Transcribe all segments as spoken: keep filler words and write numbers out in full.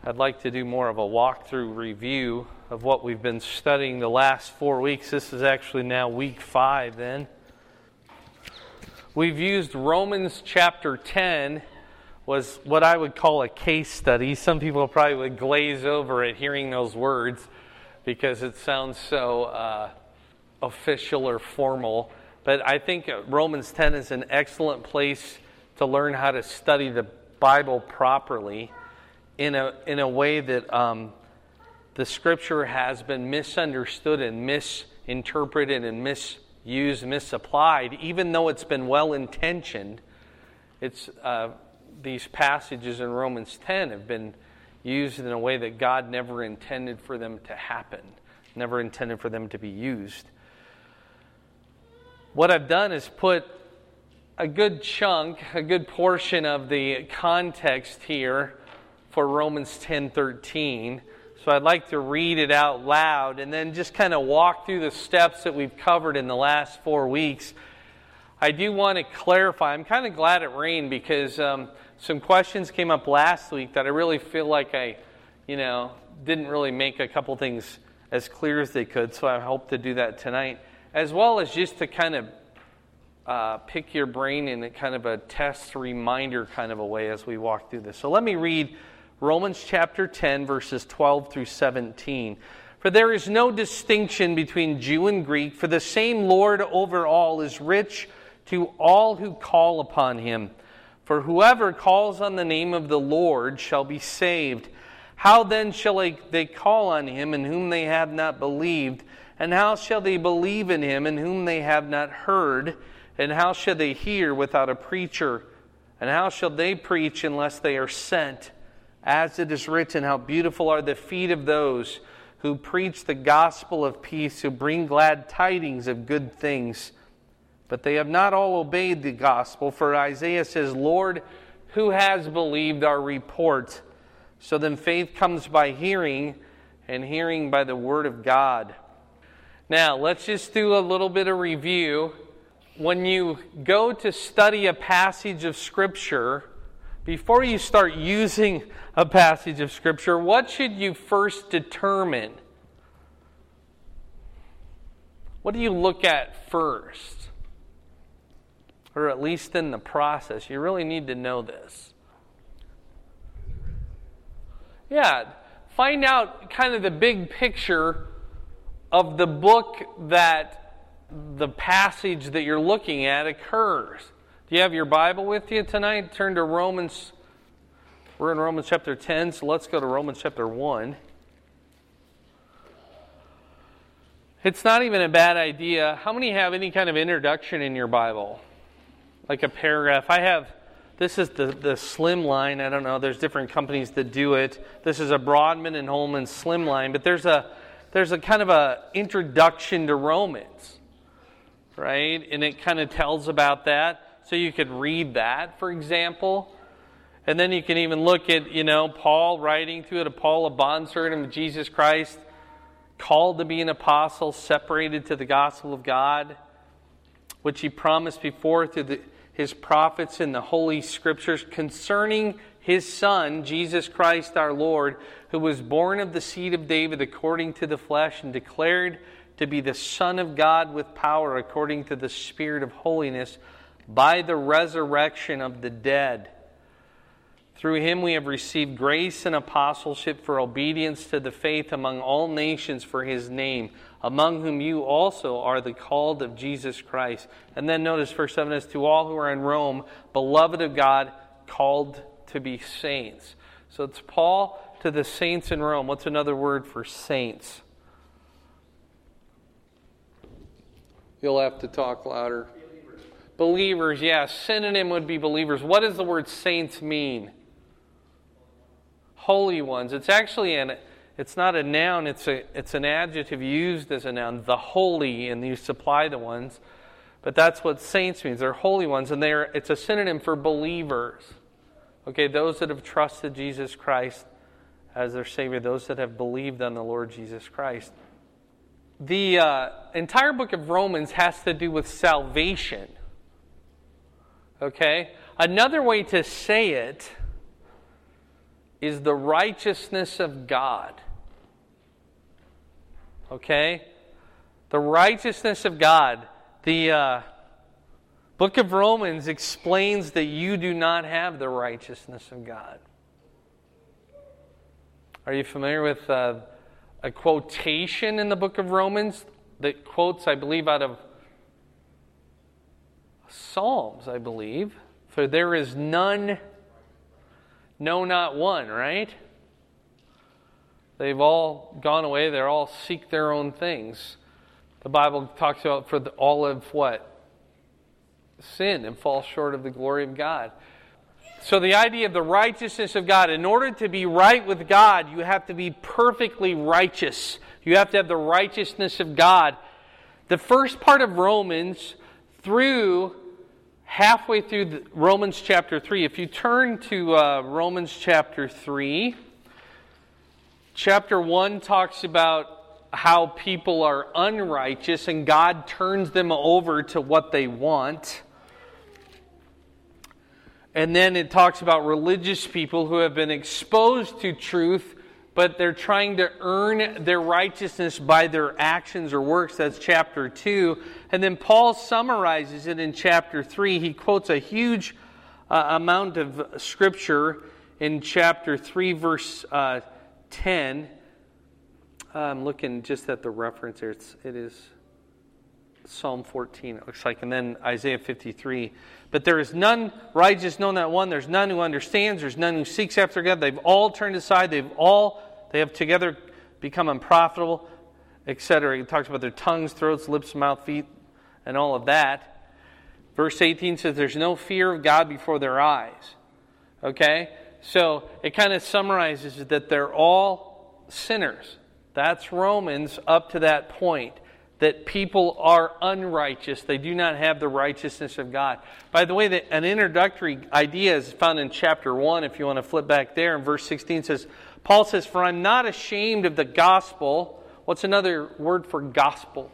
I'd like to do more of a walkthrough review of what we've been studying the last four weeks. This is actually now week five then. We've used Romans chapter ten, was what I would call a case study. Some people probably would glaze over at hearing those words because it sounds so uh, official or formal. But I think Romans ten is an excellent place to learn how to study the Bible properly in a in a way that um, the Scripture has been misunderstood and misinterpreted and misused, misapplied. Even though it's been well-intentioned, it's uh, these passages in Romans ten have been used in a way that God never intended for them to happen, never intended for them to be used. What I've done is put a good chunk, a good portion of the context here for Romans ten thirteen. So I'd like to read it out loud and then just kind of walk through the steps that we've covered in the last four weeks. I do want to clarify, I'm kind of glad it rained because um, some questions came up last week that I really feel like I, you know, didn't really make a couple things as clear as they could, so I hope to do that tonight. As well as just to kind of uh, pick your brain in a kind of a test reminder kind of a way as we walk through this. So let me read Romans chapter ten, verses twelve through seventeen. For there is no distinction between Jew and Greek, for the same Lord over all is rich to all who call upon him. For whoever calls on the name of the Lord shall be saved. How then shall they call on him in whom they have not believed? And how shall they believe in him in whom they have not heard? And how shall they hear without a preacher? And how shall they preach unless they are sent? As it is written, how beautiful are the feet of those who preach the gospel of peace, who bring glad tidings of good things. But they have not all obeyed the gospel. For Isaiah says, Lord, who has believed our report? So then faith comes by hearing, and hearing by the word of God. Now, let's just do a little bit of review. When you go to study a passage of Scripture, before you start using a passage of Scripture, what should you first determine? What do you look at first? Or at least in the process. You really need to know this. Yeah, find out kind of the big picture of the book that the passage that you're looking at occurs. Do you have your Bible with you tonight? Turn to Romans. We're in Romans chapter ten, so let's go to Romans chapter one. It's not even a bad idea. How many have any kind of introduction in your Bible? Like a paragraph. I have, this is the, the Slimline. I don't know, there's different companies that do it. This is a Broadman and Holman Slimline, but there's a there's a kind of a introduction to Romans, right? And it kind of tells about that. So you could read that, for example. And then you can even look at, you know, Paul writing through it, a Paul, a bondservant of Jesus Christ, called to be an apostle, separated to the gospel of God, which he promised before through the, his prophets in the Holy Scriptures concerning his Son, Jesus Christ our Lord, who was born of the seed of David according to the flesh and declared to be the Son of God with power according to the Spirit of holiness, by the resurrection of the dead. Through him we have received grace and apostleship for obedience to the faith among all nations for his name, among whom you also are the called of Jesus Christ. And then notice verse seven is, to all who are in Rome, beloved of God, called to be saints. So it's Paul to the saints in Rome. What's another word for saints? You'll have to talk louder. Believers, yeah. Synonym would be believers. What does the word saints mean? Holy ones. It's actually an, it's not a noun, it's a it's an adjective used as a noun. The holy, and you supply the ones. But that's what saints means. They're holy ones, and they're it's a synonym for believers. Okay, those that have trusted Jesus Christ as their Savior, those that have believed on the Lord Jesus Christ. The uh, entire book of Romans has to do with salvation. Okay? Another way to say it is the righteousness of God. Okay? The righteousness of God. The uh, book of Romans explains that you do not have the righteousness of God. Are you familiar with uh, a quotation in the book of Romans that quotes, I believe, out of Psalms, I believe? For there is none, no, not one, right? They've all gone away. They all seek their own things. The Bible talks about for the, all of what? Sin and fall short of the glory of God. So the idea of the righteousness of God, in order to be right with God, you have to be perfectly righteous. You have to have the righteousness of God. The first part of Romans, through halfway through the, Romans chapter three, if you turn to uh, Romans chapter three, chapter one talks about how people are unrighteous and God turns them over to what they want. And then it talks about religious people who have been exposed to truth, but they're trying to earn their righteousness by their actions or works. That's chapter two. And then Paul summarizes it in chapter three. He quotes a huge uh, amount of scripture in chapter three, verse uh, ten. I'm looking just at the reference here. It's, it is Psalm fourteen, it looks like, and then Isaiah fifty-three. But there is none righteous, no, not one. There's none who understands. There's none who seeks after God. They've all turned aside. They've all, they have together become unprofitable, et cetera. He talks about their tongues, throats, lips, mouth, feet, and all of that. Verse eighteen says there's no fear of God before their eyes. Okay? So it kind of summarizes that they're all sinners. That's Romans up to that point. That people are unrighteous. They do not have the righteousness of God. By the way, an introductory idea is found in chapter one, if you want to flip back there. In verse sixteen says, Paul says, "For I'm not ashamed of the gospel." What's another word for gospel?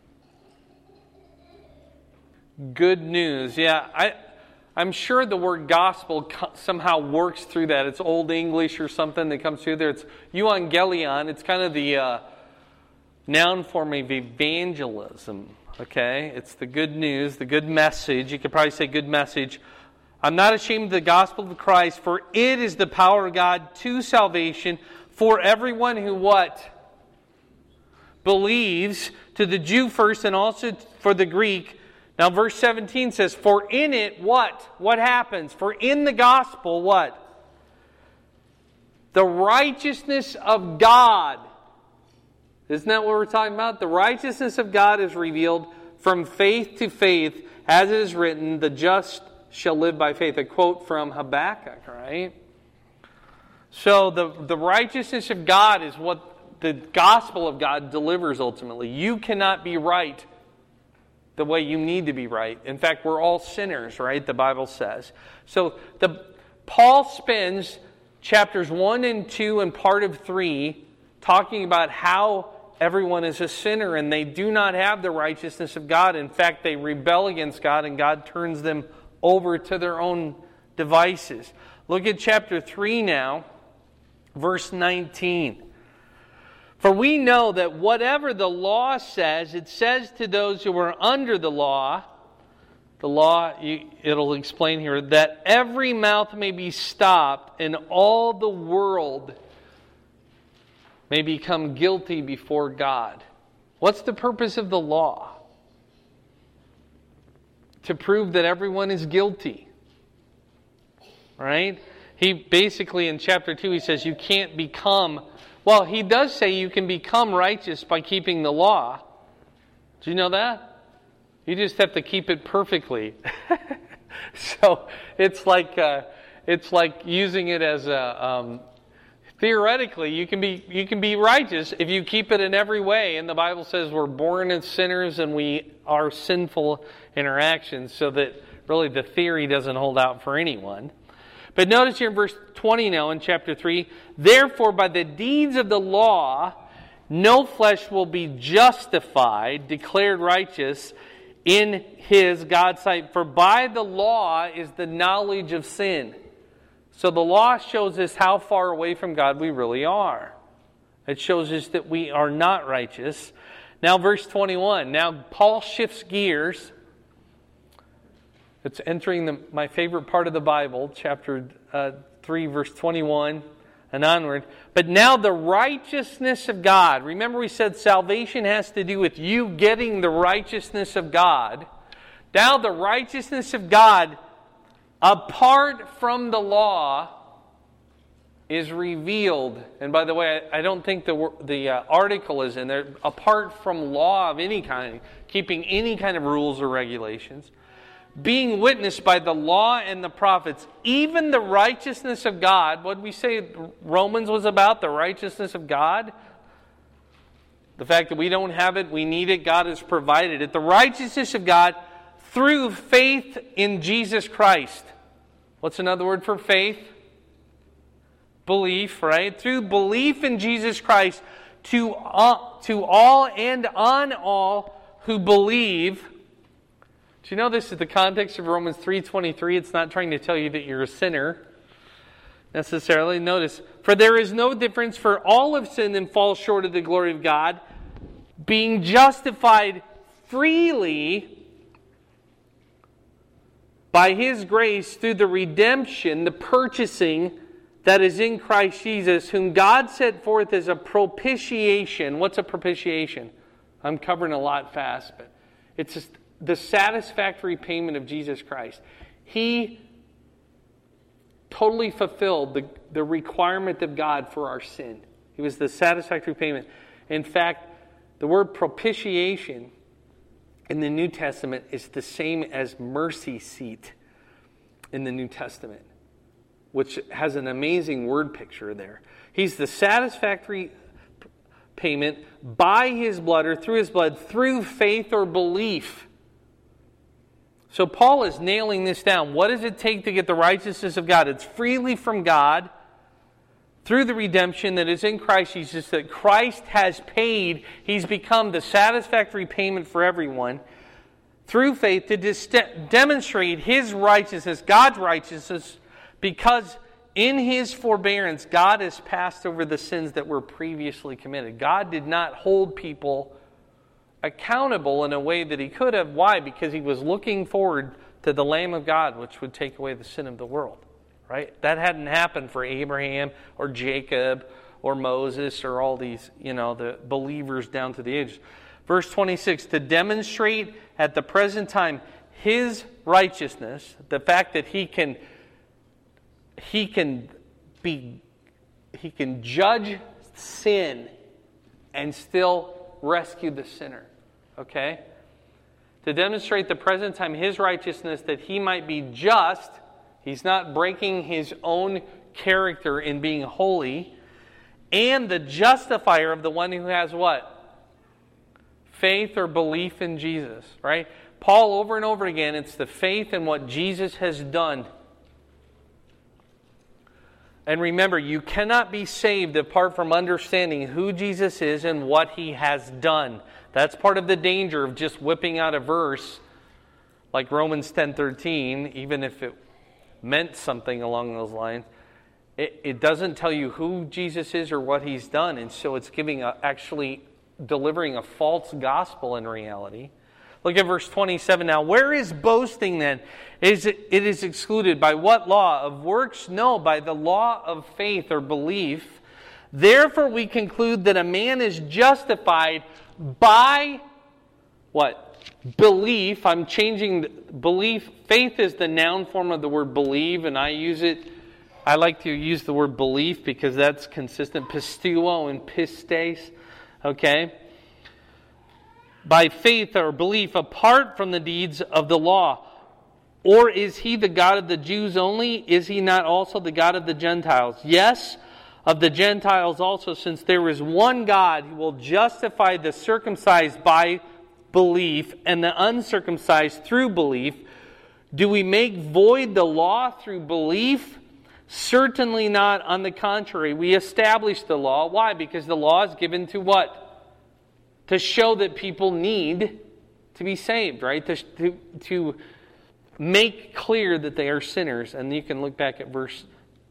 Good news. Yeah, I, I'm sure the word gospel somehow works through that. It's Old English or something that comes through there. It's euangelion. It's kind of the uh, noun form of evangelism. Okay? It's the good news, the good message. You could probably say good message. I'm not ashamed of the gospel of Christ, for it is the power of God to salvation for everyone who what? Believes, to the Jew first and also for the Greek. Now verse seventeen says, for in it what? What happens? For in the gospel what? The righteousness of God. Isn't that what we're talking about? The righteousness of God is revealed from faith to faith, as it is written, the just shall live by faith. A quote from Habakkuk, right? So the, the righteousness of God is what the gospel of God delivers ultimately. You cannot be right the way you need to be right. In fact, we're all sinners, right? The Bible says. So the Paul spends chapters one and two and part of three talking about how everyone is a sinner and they do not have the righteousness of God. In fact, they rebel against God and God turns them over to their own devices. Look at chapter three now, verse nineteen. For we know that whatever the law says, it says to those who are under the law, the law, it'll explain here, that every mouth may be stopped and all the world may become guilty before God. What's the purpose of the law? To prove that everyone is guilty. Right? He basically, in chapter two, he says you can't become... Well, he does say you can become righteous by keeping the law. Do you know that? You just have to keep it perfectly. So it's like uh, it's like using it as a um, theoretically you can be you can be righteous if you keep it in every way. And the Bible says we're born as sinners and we are sinful in our actions. So that really the theory doesn't hold out for anyone. But notice here in verse twenty now in chapter three, therefore by the deeds of the law, no flesh will be justified, declared righteous in his God's sight. For by the law is the knowledge of sin. So the law shows us how far away from God we really are. It shows us that we are not righteous. Now verse twenty-one. Now Paul shifts gears. It's entering the, my favorite part of the Bible, chapter uh, three, verse twenty-one and onward. But now the righteousness of God. Remember we said salvation has to do with you getting the righteousness of God. Now the righteousness of God, apart from the law, is revealed. And by the way, I don't think the the uh, article is in there. Apart from law of any kind, keeping any kind of rules or regulations, being witnessed by the law and the prophets, even the righteousness of God. What did we say Romans was about? The righteousness of God. The fact that we don't have it, we need it, God has provided it. The righteousness of God through faith in Jesus Christ. What's another word for faith? Belief, right? Through belief in Jesus Christ to, uh, to all and on all who believe. Do you know this is the context of Romans three twenty-three? It's not trying to tell you that you're a sinner necessarily. Notice, for there is no difference, for all have sinned and fall short of the glory of God, being justified freely by His grace through the redemption, the purchasing that is in Christ Jesus, whom God set forth as a propitiation. What's a propitiation? I'm covering a lot fast, but it's just the satisfactory payment of Jesus Christ. He totally fulfilled the, the requirement of God for our sin. He was the satisfactory payment. In fact, the word propitiation in the New Testament is the same as mercy seat in the New Testament, which has an amazing word picture there. He's the satisfactory payment by His blood or through His blood, through faith or belief. So Paul is nailing this down. What does it take to get the righteousness of God? It's freely from God through the redemption that is in Christ Jesus, that Christ has paid. He's become the satisfactory payment for everyone. Through faith to dis- demonstrate His righteousness, God's righteousness, because in His forbearance, God has passed over the sins that were previously committed. God did not hold people accountable in a way that He could have. Why? Because He was looking forward to the Lamb of God, which would take away the sin of the world. Right? That hadn't happened for Abraham or Jacob or Moses or all these, you know, the believers down to the ages. Verse twenty-six, to demonstrate at the present time His righteousness, the fact that He can He can be He can judge sin and still rescue the sinner. Okay? To demonstrate the present time His righteousness, that He might be just. He's not breaking His own character in being holy. And the justifier of the one who has what? Faith or belief in Jesus. Right? Paul, over and over again, it's the faith in what Jesus has done. And remember, you cannot be saved apart from understanding who Jesus is and what He has done. That's part of the danger of just whipping out a verse like Romans ten thirteen, even if it meant something along those lines. It, it doesn't tell you who Jesus is or what He's done, and so it's giving a, actually delivering a false gospel in reality. Look at verse twenty-seven now. Where is boasting then? Is it, it is excluded. By what law? Of works? No, by the law of faith or belief. Therefore we conclude that a man is justified by what? Belief. I'm changing belief. Faith is the noun form of the word believe, and I use it. I like to use the word belief because that's consistent. Pisteuo and pistes. Okay? By faith or belief apart from the deeds of the law. Or is He the God of the Jews only? Is He not also the God of the Gentiles? Yes, of the Gentiles also, since there is one God who will justify the circumcised by belief and the uncircumcised through belief. Do we make void the law through belief? Certainly not. On the contrary, we establish the law. Why? Because the law is given to what? To show that people need to be saved, right? To, to, to make clear that they are sinners. And you can look back at verse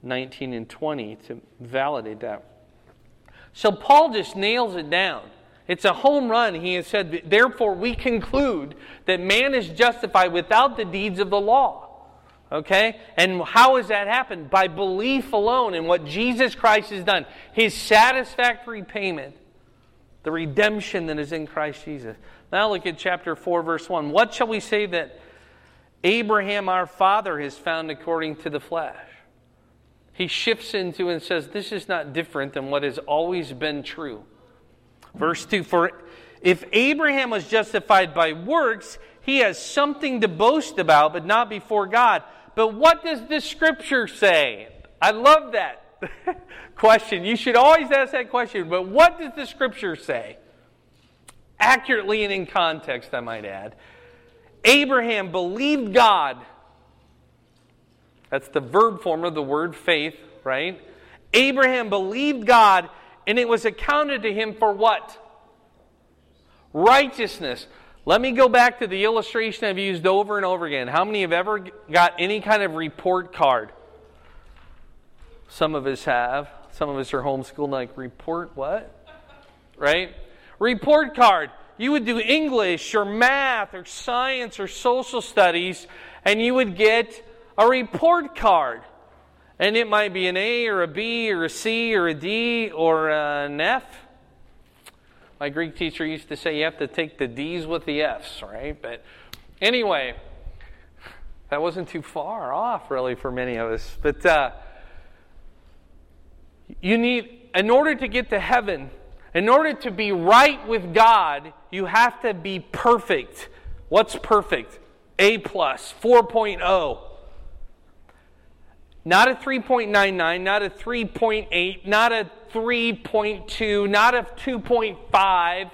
nineteen and twenty to validate that. So Paul just nails it down. It's a home run. He has said, therefore we conclude that man is justified without the deeds of the law. Okay? And how has that happened? By belief alone in what Jesus Christ has done. His satisfactory payment. The redemption that is in Christ Jesus. Now look at chapter four, verse one. What shall we say that Abraham our father has found according to the flesh? He shifts into and says, this is not different than what has always been true. Verse two, for if Abraham was justified by works, he has something to boast about, but not before God. But what does the Scripture say? I love that question. You should always ask that question. But what does the Scripture say? Accurately and in context, I might add. Abraham believed God. That's the verb form of the word faith, right? Abraham believed God, and it was accounted to him for what? Righteousness. Let me go back to the illustration I've used over and over again. How many have ever got any kind of report card? Some of us have. Some of us are homeschooled, like, report what? Right? Report card. You would do English or math or science or social studies, and you would get a report card. And it might be an A or a B or a C or a D or an F. My Greek teacher used to say you have to take the D's with the F's, right? But anyway, that wasn't too far off, really, for many of us. But uh, you need, in order to get to heaven, in order to be right with God, you have to be perfect. What's perfect? A plus, four point oh. Not a three point nine nine, not a three point eight, not a three point two, not a two point five.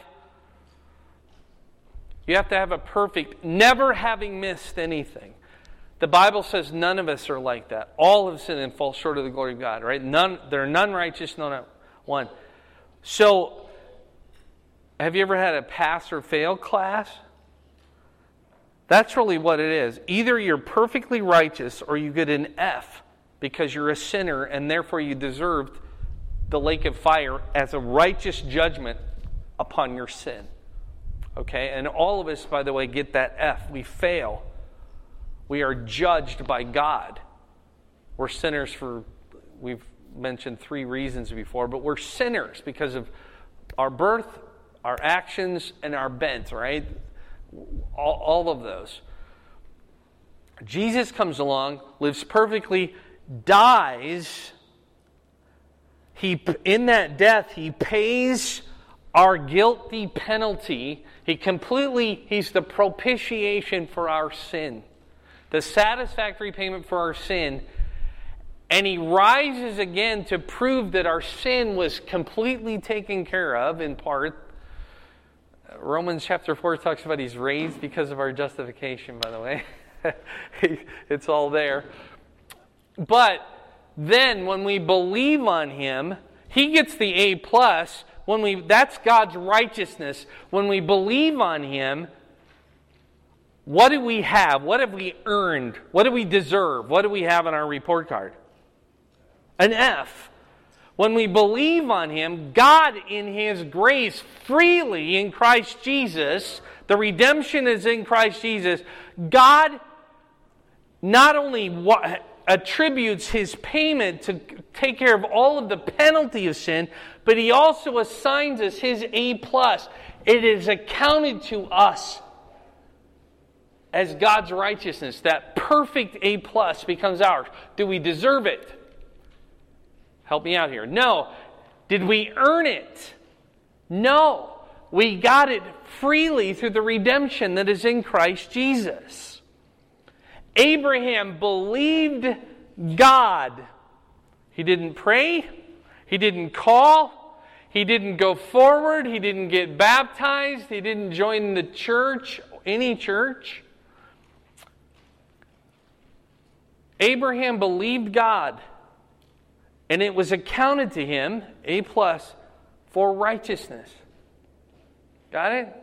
You have to have a perfect, never having missed anything. The Bible says none of us are like that. All have sinned and fall short of the glory of God, right? None, there are none righteous, no, not one. So, have you ever had a pass or fail class? That's really what it is. Either you're perfectly righteous or you get an F because you're a sinner and therefore you deserved the lake of fire as a righteous judgment upon your sin. Okay? And all of us, by the way, get that F. We fail. We are judged by God. We're sinners for, we've mentioned three reasons before, but we're sinners because of our birth, our actions, and our bent, right? All, all of those. Jesus comes along, lives perfectly, dies. He, in that death, he pays our guilty penalty. He completely, he's the propitiation for our sin. The satisfactory payment for our sin. And he rises again to prove that our sin was completely taken care of, in part. Romans chapter four talks about he's raised because of our justification, by the way. It's all there. But then when we believe on him, he gets the A plus. When we, that's God's righteousness. When we believe on him, what do we have? What have we earned? What do we deserve? What do we have on our report card? An F. When we believe on him, God in his grace freely in Christ Jesus, the redemption is in Christ Jesus, God not only attributes his payment to take care of all of the penalty of sin, but he also assigns us his A plus. It is accounted to us as God's righteousness. That perfect A plus becomes ours. Do we deserve it? Help me out here. No. Did we earn it? No. We got it freely through the redemption that is in Christ Jesus. Abraham believed God. He didn't pray. He didn't call. He didn't go forward. He didn't get baptized. He didn't join the church, any church. Abraham believed God. And it was accounted to him, A plus, for righteousness. Got it?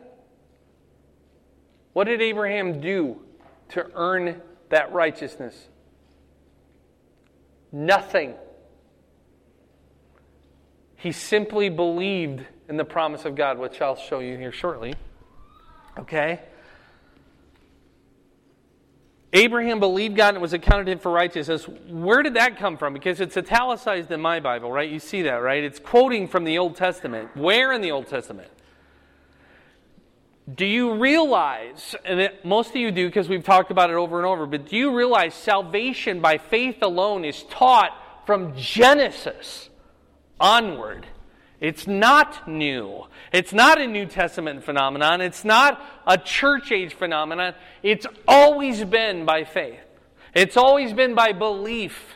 What did Abraham do to earn that righteousness? Nothing. He simply believed in the promise of God, which I'll show you here shortly. Okay? Abraham believed God and it was accounted to him for righteousness. Where did that come from? Because it's italicized in my Bible, right? You see that, right? It's quoting from the Old Testament. Where in the Old Testament? Do you realize, and it, most of you do because we've talked about it over and over, but do you realize salvation by faith alone is taught from Genesis onward? It's not new. It's not a New Testament phenomenon. It's not a church age phenomenon. It's always been by faith. It's always been by belief.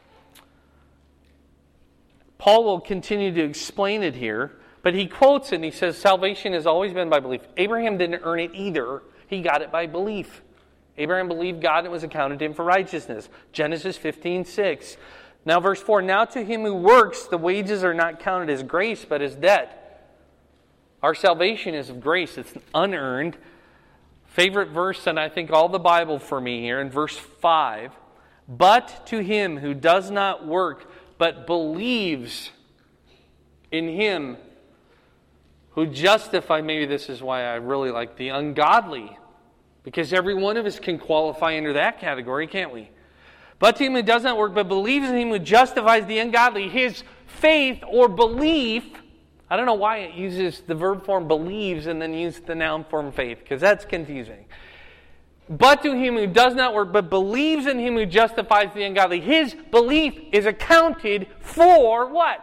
Paul will continue to explain it here, but he quotes it and he says, salvation has always been by belief. Abraham didn't earn it either. He got it by belief. Abraham believed God and it was accounted to him for righteousness. Genesis fifteen six. Now verse four, now to him who works, the wages are not counted as grace, but as debt. Our salvation is of grace. It's unearned. Favorite verse, and I think all the Bible for me here, in verse five. But to him who does not work, but believes in him who justifies, maybe this is why I really like the ungodly, because every one of us can qualify under that category, can't we? But to him who does not work, but believes in him who justifies the ungodly, his faith or belief, I don't know why it uses the verb form believes and then uses the noun form faith, because that's confusing. But to him who does not work, but believes in him who justifies the ungodly, his belief is accounted for what?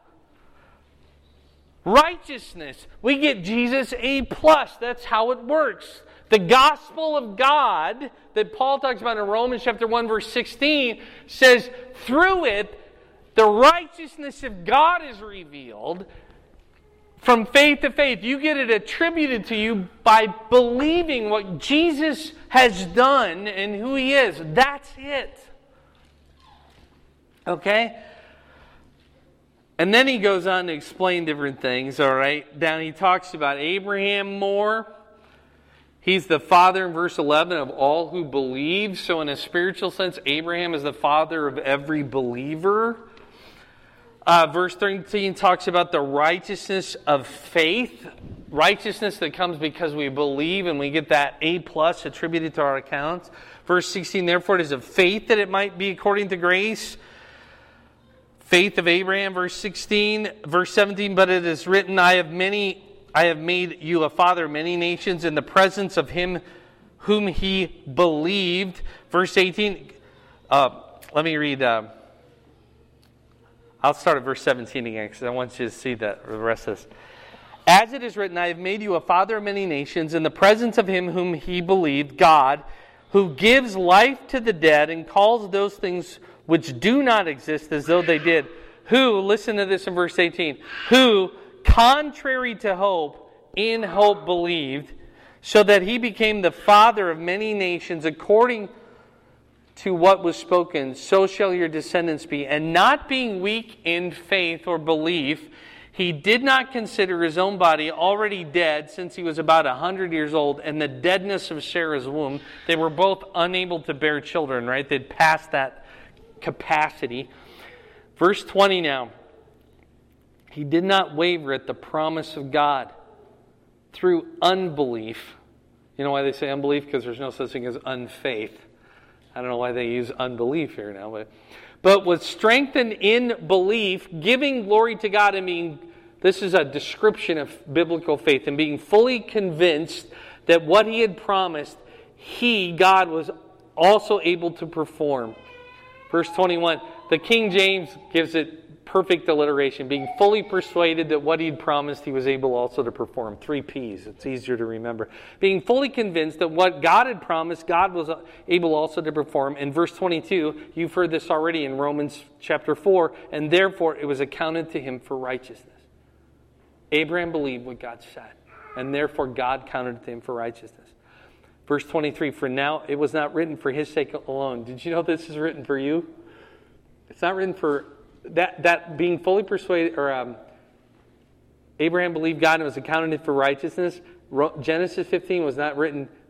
Righteousness. We get Jesus A plus. That's how it works. The gospel of God that Paul talks about in Romans chapter one verse sixteen says through it the righteousness of God is revealed from faith to faith. You get it attributed to you by believing what Jesus has done and who He is. That's it. Okay? And then he goes on to explain different things, all right? Down he talks about Abraham more. He's the father in verse eleven of all who believe. So in a spiritual sense, Abraham is the father of every believer. Uh, verse thirteen talks about the righteousness of faith. Righteousness that comes because we believe and we get that A plus attributed to our accounts. Verse sixteen, therefore it is of faith that it might be according to grace. Faith of Abraham, verse sixteen. Verse seventeen, but it is written, I have many... I have made you a father of many nations in the presence of him whom he believed. Verse eighteen. Uh, let me read. Uh, I'll start at verse seventeen again because I want you to see that the rest of this. As it is written, I have made you a father of many nations in the presence of him whom he believed, God, who gives life to the dead and calls those things which do not exist as though they did. Who, listen to this in verse eighteen, who, contrary to hope, in hope believed, so that he became the father of many nations according to what was spoken, so shall your descendants be. And not being weak in faith or belief, he did not consider his own body already dead since he was about a hundred years old, and the deadness of Sarah's womb. They were both unable to bear children, right? They'd passed that capacity. Verse twenty now. He did not waver at the promise of God through unbelief. You know why they say unbelief? Because there's no such thing as unfaith. I don't know why they use unbelief here now. But, but was strengthened in belief, giving glory to God and being, this is a description of biblical faith, and being fully convinced that what He had promised, He, God, was also able to perform. Verse twenty-one, the King James gives it perfect alliteration, being fully persuaded that what He'd promised He was able also to perform. Three P's, it's easier to remember. Being fully convinced that what God had promised, God was able also to perform. In verse twenty-two, you've heard this already in Romans chapter four, and therefore it was accounted to him for righteousness. Abraham believed what God said, and therefore God counted it to him for righteousness. Verse twenty-three, for now it was not written for his sake alone. Did you know this is written for you? It's not written for That that being fully persuaded, or um, Abraham believed God and was accounted for righteousness. Genesis fifteen was not written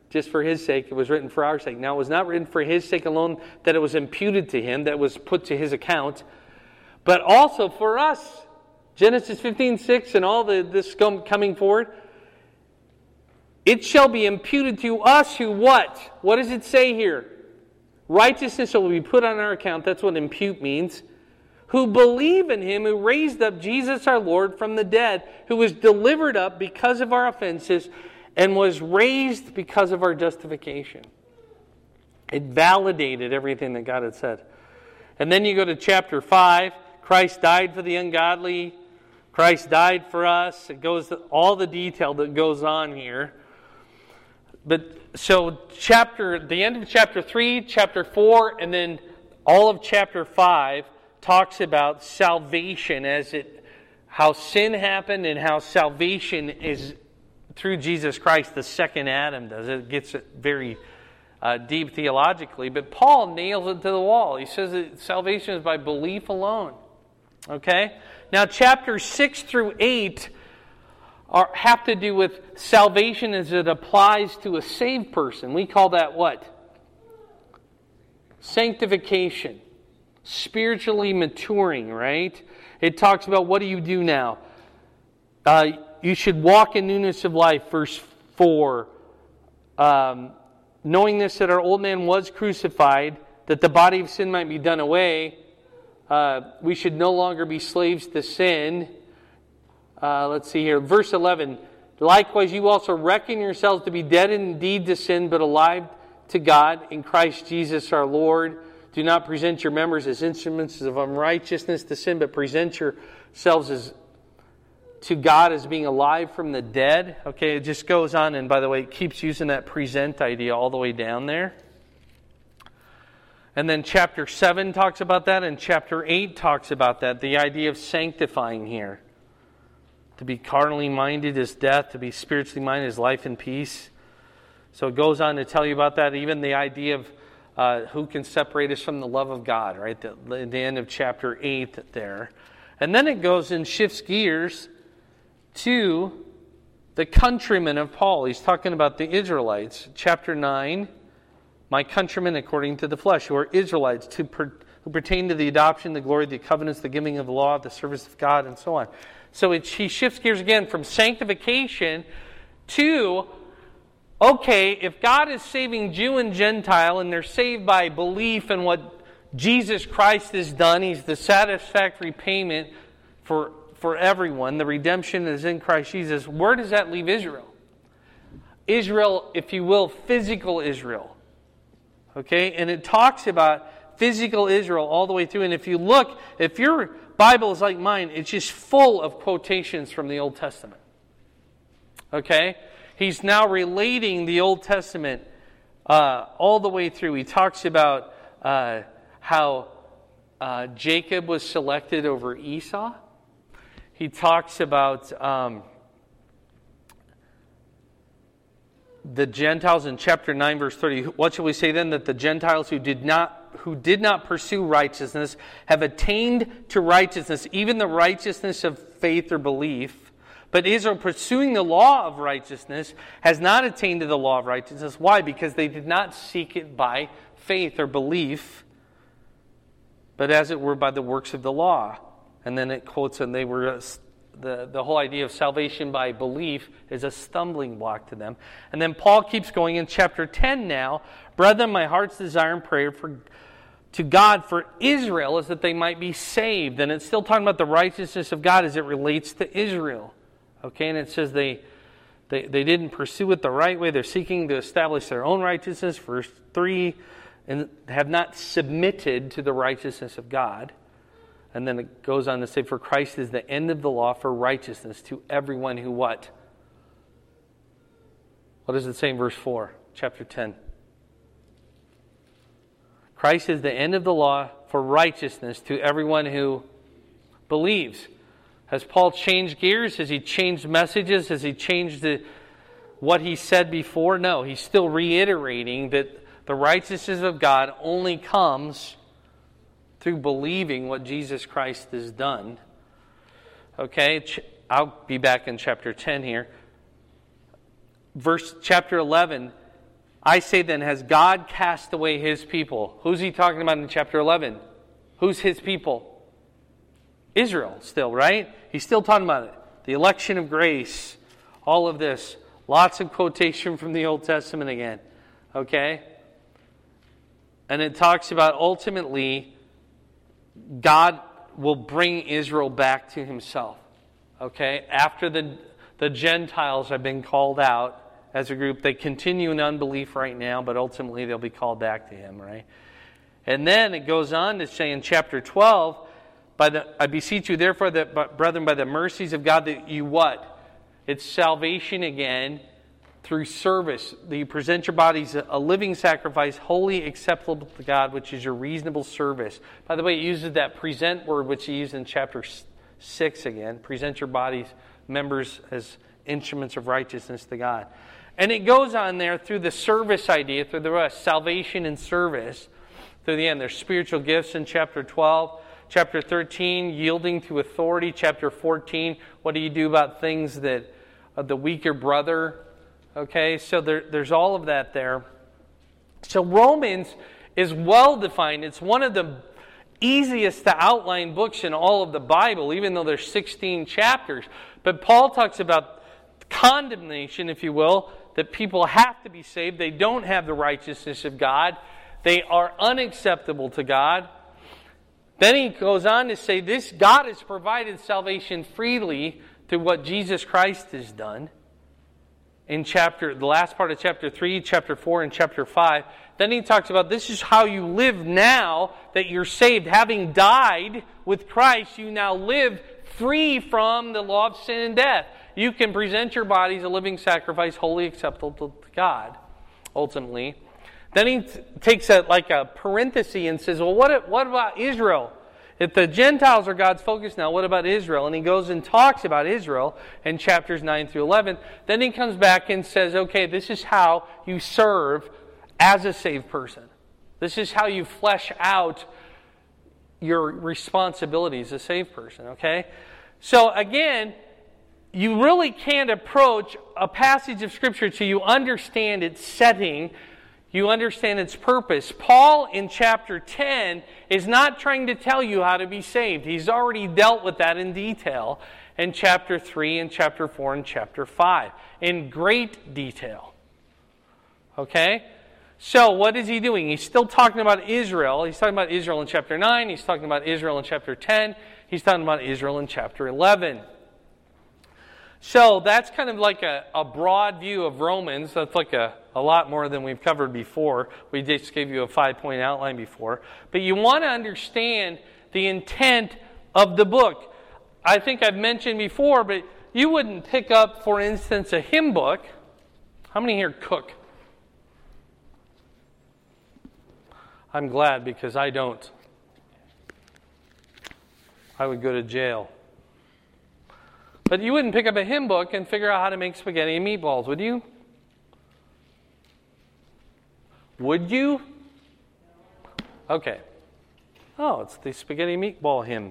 just for his sake. It was written for our sake. Now, it was not written for his sake alone that it was imputed to him, that it was put to his account, but also for us. Genesis fifteen six and all the this coming forward. It shall be imputed to us who what? What does it say here? Righteousness shall be put on our account. That's what impute means. Who believe in him who raised up Jesus our Lord from the dead, who was delivered up because of our offenses and was raised because of our justification. It validated everything that God had said. And then you go to chapter five. Christ died for the ungodly. Christ died for us. It goes to all the detail that goes on here. But so chapter, the end of chapter three, chapter four, and then all of chapter five talks about salvation as it, how sin happened and how salvation is through Jesus Christ, the second Adam does. It gets it very uh, deep theologically, but Paul nails it to the wall. He says that salvation is by belief alone. Okay? Now chapters six through eight are, have to do with salvation as it applies to a saved person. We call that what? Sanctification. Spiritually maturing, right? It talks about what do you do now? Uh, you should walk in newness of life, verse four. Um, knowing this, that our old man was crucified, that the body of sin might be done away. Uh, we should no longer be slaves to sin. Uh, let's see here. Verse eleven. Likewise, you also reckon yourselves to be dead indeed to sin, but alive to God in Christ Jesus our Lord. Do not present your members as instruments of unrighteousness to sin, but present yourselves as to God as being alive from the dead. Okay, it just goes on, and by the way, it keeps using that present idea all the way down there. And then chapter seven talks about that, and chapter eight talks about that, the idea of sanctifying here. To be carnally minded is death, to be spiritually minded is life and peace. So it goes on to tell you about that, even the idea of Uh, who can separate us from the love of God, right? The, the end of chapter eight there. And then it goes and shifts gears to the countrymen of Paul. He's talking about the Israelites. Chapter nine, my countrymen according to the flesh, who are Israelites, to per, who pertain to the adoption, the glory, the covenants, the giving of the law, the service of God, and so on. So it, he shifts gears again from sanctification to okay, if God is saving Jew and Gentile and they're saved by belief in what Jesus Christ has done, He's the satisfactory payment for, for everyone, the redemption is in Christ Jesus, where does that leave Israel? Israel, if you will, physical Israel. Okay, and it talks about physical Israel all the way through. And if you look, if your Bible is like mine, it's just full of quotations from the Old Testament. Okay? He's now relating the Old Testament uh, all the way through. He talks about uh, how uh, Jacob was selected over Esau. He talks about um, the Gentiles in chapter nine, verse thirty. What shall we say then? That the Gentiles who did not who did not pursue righteousness have attained to righteousness, even the righteousness of faith or belief. But Israel, pursuing the law of righteousness, has not attained to the law of righteousness. Why? Because they did not seek it by faith or belief, but as it were by the works of the law. And then it quotes, and they were the, the whole idea of salvation by belief is a stumbling block to them. And then Paul keeps going in chapter ten now. Brethren, my heart's desire and prayer for to God for Israel is that they might be saved. And it's still talking about the righteousness of God as it relates to Israel. Okay, and it says they, they they didn't pursue it the right way. They're seeking to establish their own righteousness, verse three, and have not submitted to the righteousness of God. And then it goes on to say, for Christ is the end of the law for righteousness to everyone who what? What does it say in verse four, chapter ten? Christ is the end of the law for righteousness to everyone who believes. Has Paul changed gears? Has he changed messages? Has he changed the, what he said before? No, he's still reiterating that the righteousness of God only comes through believing what Jesus Christ has done. Okay, I'll be back in chapter ten here. Verse chapter eleven, I say then, has God cast away His people? Who's He talking about in chapter eleven? Who's His people? Israel still, right? He's still talking about it. The election of grace. All of this. Lots of quotation from the Old Testament again. Okay? And it talks about ultimately God will bring Israel back to Himself. Okay? After the, the Gentiles have been called out as a group, they continue in unbelief right now, but ultimately they'll be called back to Him, right? And then it goes on to say in chapter twelve, by the, I beseech you therefore, that, brethren, by the mercies of God, that you what? It's salvation again through service. That you present your bodies a living sacrifice, holy, acceptable to God, which is your reasonable service. By the way, it uses that present word, which he used in chapter six again. Present your bodies, members, as instruments of righteousness to God. And it goes on there through the service idea, through the rest, salvation and service. Through the end, there's spiritual gifts in chapter twelve. Chapter thirteen, yielding to authority. Chapter fourteen, what do you do about things that uh, the weaker brother? Okay, so there, there's all of that there. So Romans is well defined. It's one of the easiest to outline books in all of the Bible, even though there's sixteen chapters. But Paul talks about condemnation, if you will, that people have to be saved. They don't have the righteousness of God. They are unacceptable to God. Then he goes on to say, this God has provided salvation freely through what Jesus Christ has done. In chapter, the last part of chapter three, chapter four, and chapter five. Then he talks about this is how you live now that you're saved. Having died with Christ, you now live free from the law of sin and death. You can present your bodies a living sacrifice, wholly acceptable to God, ultimately. Then he t- takes a, like a parenthesis and says, well, what, what about Israel? If the Gentiles are God's focus now, what about Israel? And he goes and talks about Israel in chapters nine through eleven. Then he comes back and says, okay, this is how you serve as a saved person. This is how you flesh out your responsibility as a saved person, okay? So again, you really can't approach a passage of Scripture till you understand its setting, you understand its purpose. Paul in chapter ten is not trying to tell you how to be saved. He's already dealt with that in detail in chapter three and chapter four and chapter five in great detail. Okay? So what is he doing? He's still talking about Israel. He's talking about Israel in chapter nine. He's talking about Israel in chapter ten. He's talking about Israel in chapter eleven. So that's kind of like a, a broad view of Romans. That's like a, a lot more than we've covered before. We just gave you a five-point outline before. But you want to understand the intent of the book. I think I've mentioned before, but you wouldn't pick up, for instance, a hymn book. How many here cook? I'm glad, because I don't. I would go to jail. But you wouldn't pick up a hymn book and figure out how to make spaghetti and meatballs, would you? Would you? Okay. Oh, it's the spaghetti meatball hymn.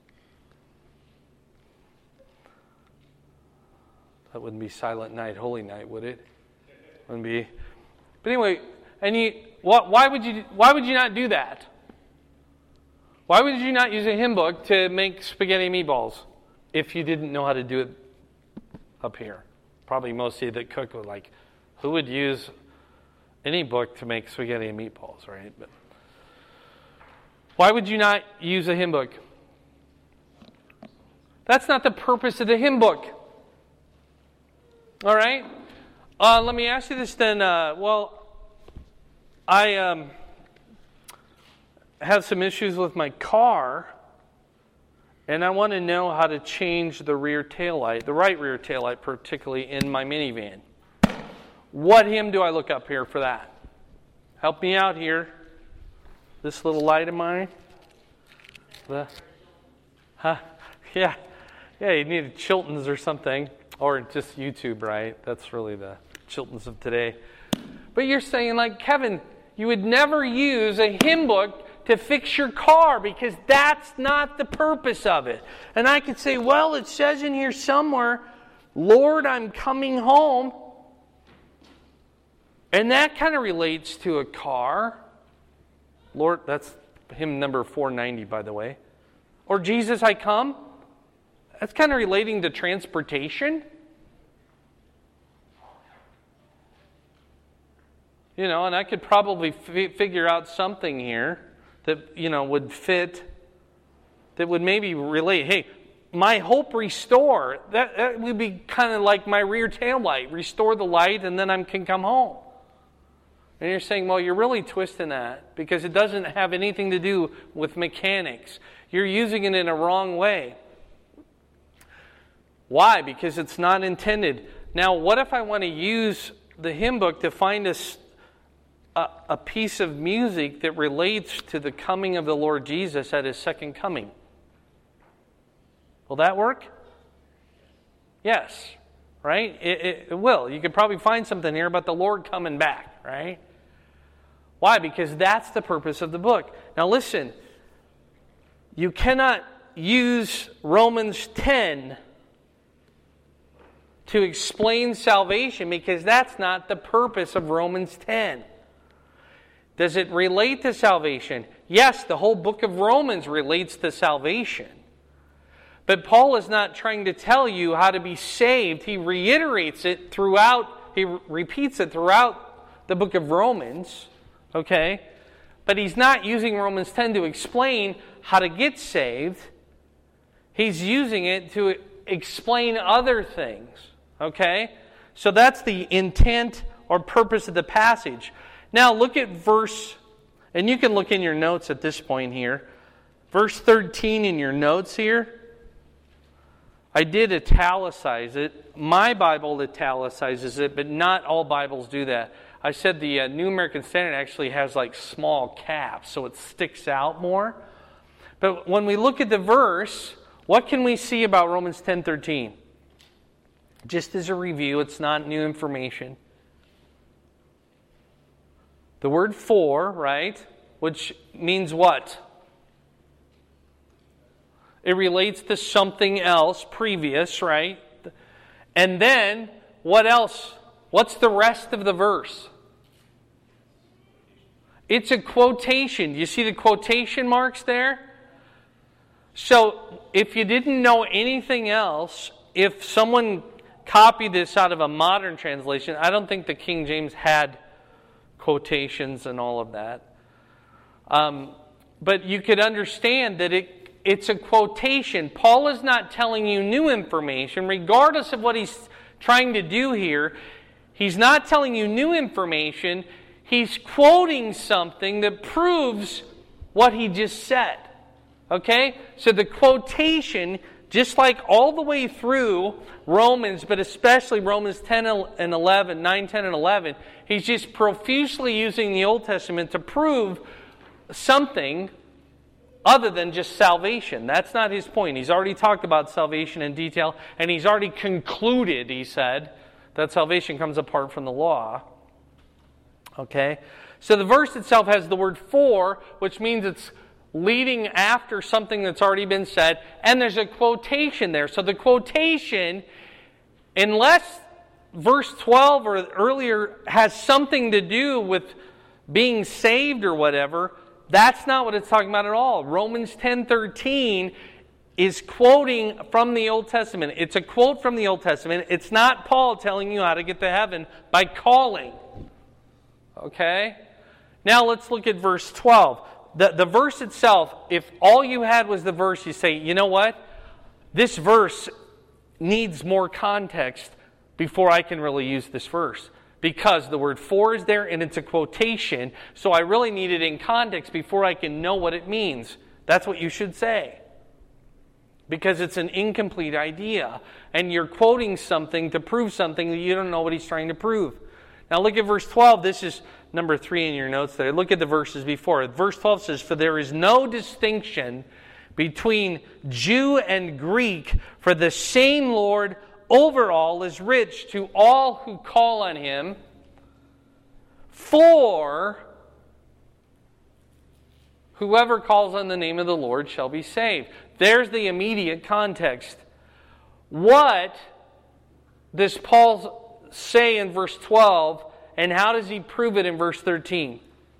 That wouldn't be Silent Night, Holy Night, would it? Wouldn't be. But anyway, and you, why would you? Why would you not do that? Why would you not use a hymn book to make spaghetti and meatballs if you didn't know how to do it up here? Probably most of you that cook would like, who would use any book to make spaghetti and meatballs, right? But why would you not use a hymn book? That's not the purpose of the hymn book. All right? Uh, let me ask you this then. Uh, well, I um, have some issues with my car, and I want to know how to change the rear taillight, the right rear taillight particularly, in my minivan. What hymn do I look up here for that? Help me out here. This little light of mine. The, huh? Yeah. Yeah, you need Chilton's or something. Or just YouTube, right? That's really the Chilton's of today. But you're saying, like, Kevin, you would never use a hymn book to fix your car because that's not the purpose of it. And I could say, well, it says in here somewhere, Lord, I'm coming home. And that kind of relates to a car. Lord, that's hymn number four ninety, by the way. Or Jesus, I come. That's kind of relating to transportation. You know, and I could probably f- figure out something here that, you know, would fit, that would maybe relate. Hey, my hope restore. That, that would be kind of like my rear tail light. Restore the light and then I can come home. And you're saying, well, you're really twisting that because it doesn't have anything to do with mechanics. You're using it in a wrong way. Why? Because it's not intended. Now, what if I want to use the hymn book to find a, a, a piece of music that relates to the coming of the Lord Jesus at His second coming? Will that work? Yes. Right? It, it, it will. You could probably find something here about the Lord coming back, right? Why? Because that's the purpose of the book. Now listen, you cannot use Romans ten to explain salvation because that's not the purpose of Romans ten. Does it relate to salvation? Yes, the whole book of Romans relates to salvation. But Paul is not trying to tell you how to be saved. He reiterates it throughout, he repeats it throughout the book of Romans. Okay? But he's not using Romans ten to explain how to get saved. He's using it to explain other things. Okay? So that's the intent or purpose of the passage. Now look at verse, and you can look in your notes at this point here. Verse thirteen in your notes here. I did italicize it. My Bible italicizes it, but not all Bibles do that. I said the uh, New American Standard actually has like small caps, so it sticks out more. But when we look at the verse, what can we see about Romans ten thirteen? Just as a review, it's not new information. The word for, right, which means what? It relates to something else previous, right? And then, what else? What's the rest of the verse? It's a quotation. Do you see the quotation marks there? So, if you didn't know anything else, if someone copied this out of a modern translation, I don't think the King James had quotations and all of that. Um, but you could understand that it It's a quotation. Paul is not telling you new information, regardless of what he's trying to do here. He's not telling you new information. He's quoting something that proves what he just said. Okay? So the quotation, just like all the way through Romans, but especially Romans ten and eleven, nine, ten, and eleven, he's just profusely using the Old Testament to prove something other than just salvation. That's not his point. He's already talked about salvation in detail, and he's already concluded, he said, that salvation comes apart from the law. Okay? So the verse itself has the word for, which means it's leading after something that's already been said, and there's a quotation there. So the quotation, unless verse twelve or earlier has something to do with being saved or whatever, that's not what it's talking about at all. Romans ten thirteen is quoting from the Old Testament. It's a quote from the Old Testament. It's not Paul telling you how to get to heaven by calling. Okay? Now let's look at verse twelve. The, the verse itself, if all you had was the verse, you say, you know what? This verse needs more context before I can really use this verse. Because the word for is there and it's a quotation, so I really need it in context before I can know what it means. That's what you should say. Because it's an incomplete idea. And you're quoting something to prove something that you don't know what he's trying to prove. Now look at verse twelve. This is number three in your notes there. Look at the verses before it. Verse twelve says, "For there is no distinction between Jew and Greek, for the same Lord over all is rich to all who call on him. For whoever calls on the name of the Lord shall be saved." There's the immediate context. What does Paul say in verse twelve And how does he prove it in verse thirteen?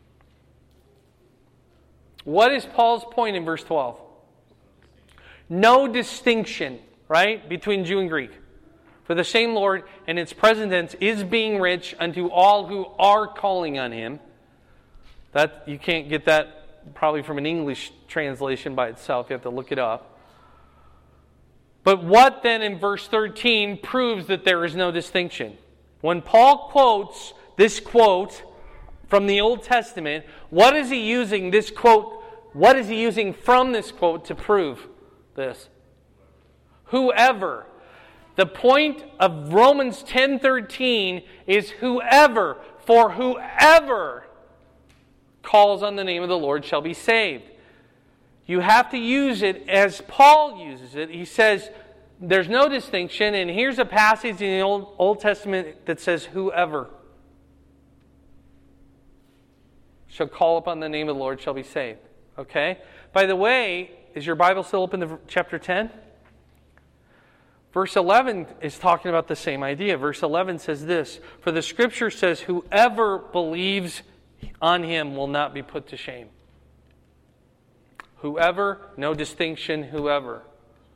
What is Paul's point in verse twelve? No distinction, right, between Jew and Greek. For the same Lord, in its present tense, is being rich unto all who are calling on him. That you can't get that probably from an English translation by itself. You have to look it up. But what then in verse thirteen proves that there is no distinction? When Paul quotes this quote from the Old Testament, what is he using this quote, what is he using from this quote to prove this? Whoever. The point of Romans ten thirteen is whoever, for whoever calls on the name of the Lord shall be saved. You have to use it as Paul uses it. He says there's no distinction, and here's a passage in the Old, Old Testament that says whoever shall call upon the name of the Lord shall be saved. Okay? By the way, is your Bible still open to chapter ten? Verse eleven is talking about the same idea. Verse eleven says this, for the Scripture says, whoever believes on him will not be put to shame. Whoever, no distinction, whoever.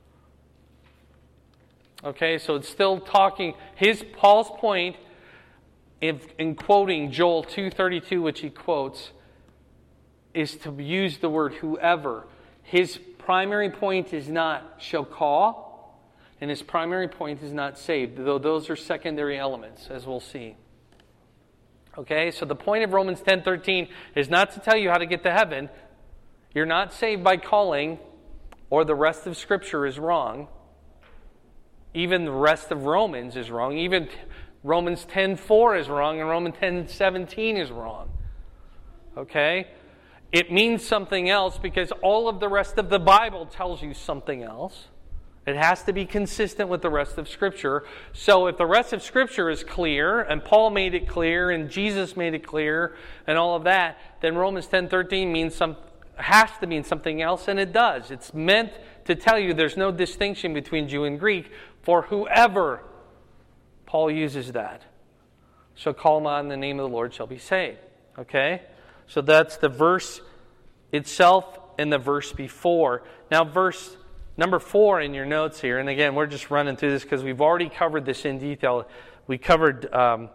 Okay, so it's still talking, his, Paul's point in, in quoting Joel two thirty-two, which he quotes, is to use the word whoever. His primary point is not shall call, and his primary point is not saved, though those are secondary elements, as we'll see. Okay, so the point of Romans ten thirteen is not to tell you how to get to heaven. You're not saved by calling, or the rest of Scripture is wrong. Even the rest of Romans is wrong. Even Romans ten four is wrong, and Romans ten seventeen is wrong. Okay? It means something else because all of the rest of the Bible tells you something else. It has to be consistent with the rest of Scripture. So if the rest of Scripture is clear, and Paul made it clear, and Jesus made it clear, and all of that, then Romans ten thirteen means some, has to mean something else, and it does. It's meant to tell you there's no distinction between Jew and Greek, for whoever, Paul uses that, shall call on the name of the Lord shall be saved. Okay? So that's the verse itself and the verse before. Now verse number four in your notes here, and again, we're just running through this because we've already covered this in detail. We covered um,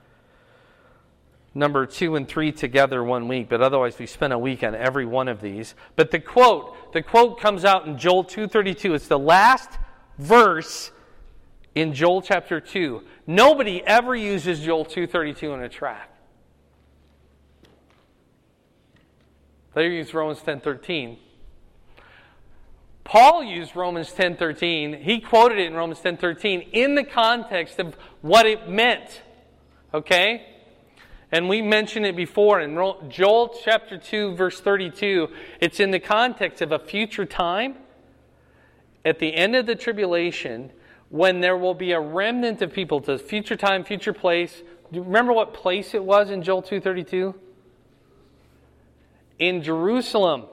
number two and three together one week, but otherwise we spent a week on every one of these. But the quote, the quote comes out in Joel two thirty-two. It's the last verse in Joel chapter two. Nobody ever uses Joel two thirty-two in a tract. They use Romans ten thirteen. Paul used Romans ten thirteen. He quoted it in Romans ten thirteen in the context of what it meant. Okay? And we mentioned it before in Joel chapter two, verse thirty-two. It's in the context of a future time at the end of the tribulation when there will be a remnant of people. To future time, future place. Do you remember what place it was in Joel two thirty-two? In Jerusalem.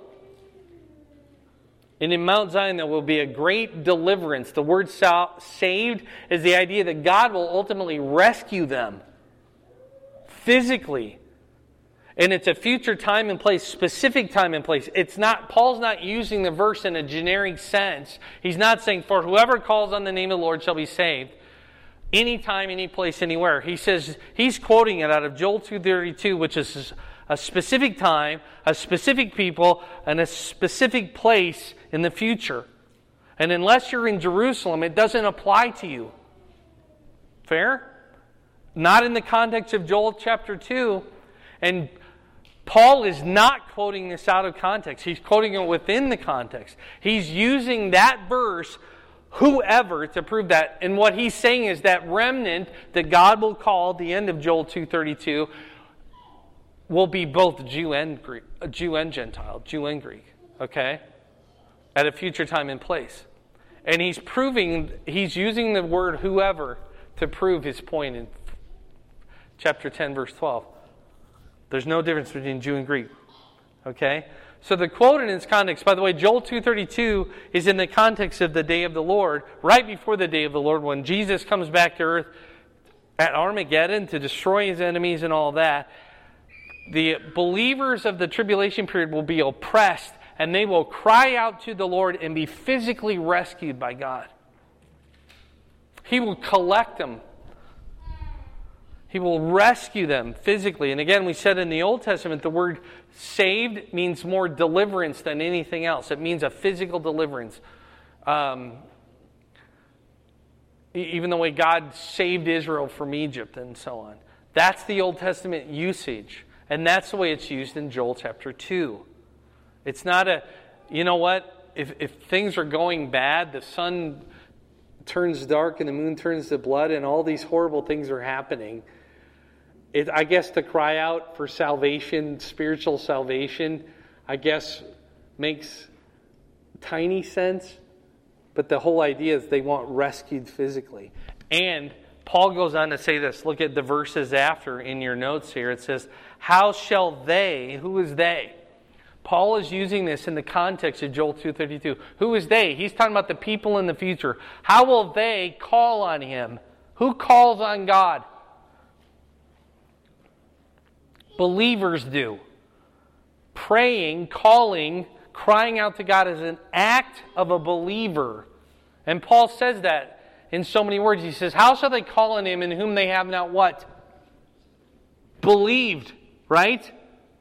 And in Mount Zion there will be a great deliverance. The word saved is the idea that God will ultimately rescue them physically. And it's a future time and place, specific time and place. It's not, Paul's not using the verse in a generic sense. He's not saying, for whoever calls on the name of the Lord shall be saved. Anytime, any place, anywhere. He says, he's quoting it out of Joel two thirty-two, which is a specific time, a specific people, and a specific place in the future. And unless you're in Jerusalem, it doesn't apply to you. Fair? Not in the context of Joel chapter two. And Paul is not quoting this out of context. He's quoting it within the context. He's using that verse, whoever, to prove that. And what he's saying is that remnant that God will call at the end of Joel two thirty-two will be both Jew and Greek, Jew and Gentile, Jew and Greek, okay? At a future time and place. And he's proving, he's using the word whoever to prove his point in chapter ten, verse twelve. There's no difference between Jew and Greek, okay? So the quote in its context, by the way, Joel two thirty-two is in the context of the day of the Lord, right before the day of the Lord, when Jesus comes back to earth at Armageddon to destroy his enemies and all that, the believers of the tribulation period will be oppressed, and they will cry out to the Lord and be physically rescued by God. He will collect them. He will rescue them physically. And again, we said in the Old Testament, the word saved means more deliverance than anything else. It means a physical deliverance. Um, even the way God saved Israel from Egypt and so on. That's the Old Testament usage. And that's the way it's used in Joel chapter two. It's not a, you know what, if, if things are going bad, the sun turns dark and the moon turns to blood and all these horrible things are happening, it, I guess to cry out for salvation, spiritual salvation, I guess makes tiny sense. But the whole idea is they want rescued physically. And Paul goes on to say this. Look at the verses after in your notes here. It says, how shall they, who is they? Paul is using this in the context of Joel two thirty-two. Who is they? He's talking about the people in the future. How will they call on him? Who calls on God? Believers do. Praying, calling, crying out to God is an act of a believer. And Paul says that in so many words. He says, how shall they call on him in whom they have not what? Believed, right?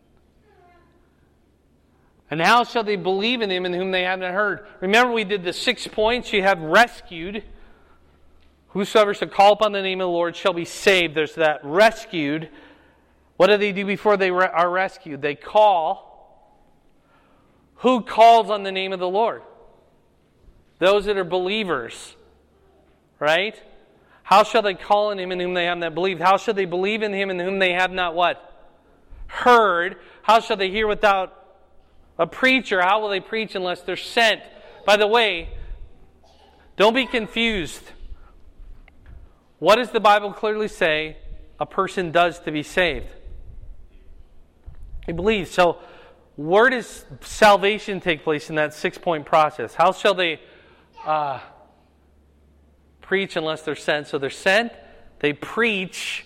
And how shall they believe in him in whom they have not heard? Remember we did the six points. You have rescued. Whosoever shall call upon the name of the Lord shall be saved. There's that rescued. What do they do before they re- are rescued? They call. Who calls on the name of the Lord? Those that are believers. Right? How shall they call on him in whom they have not believed? How shall they believe in him in whom they have not what? Heard. How shall they hear without a preacher? How will they preach unless they're sent? By the way, don't be confused. What does the Bible clearly say a person does to be saved? He believes. So, where does salvation take place in that six-point process? How shall they uh, preach unless they're sent? So they're sent, they preach,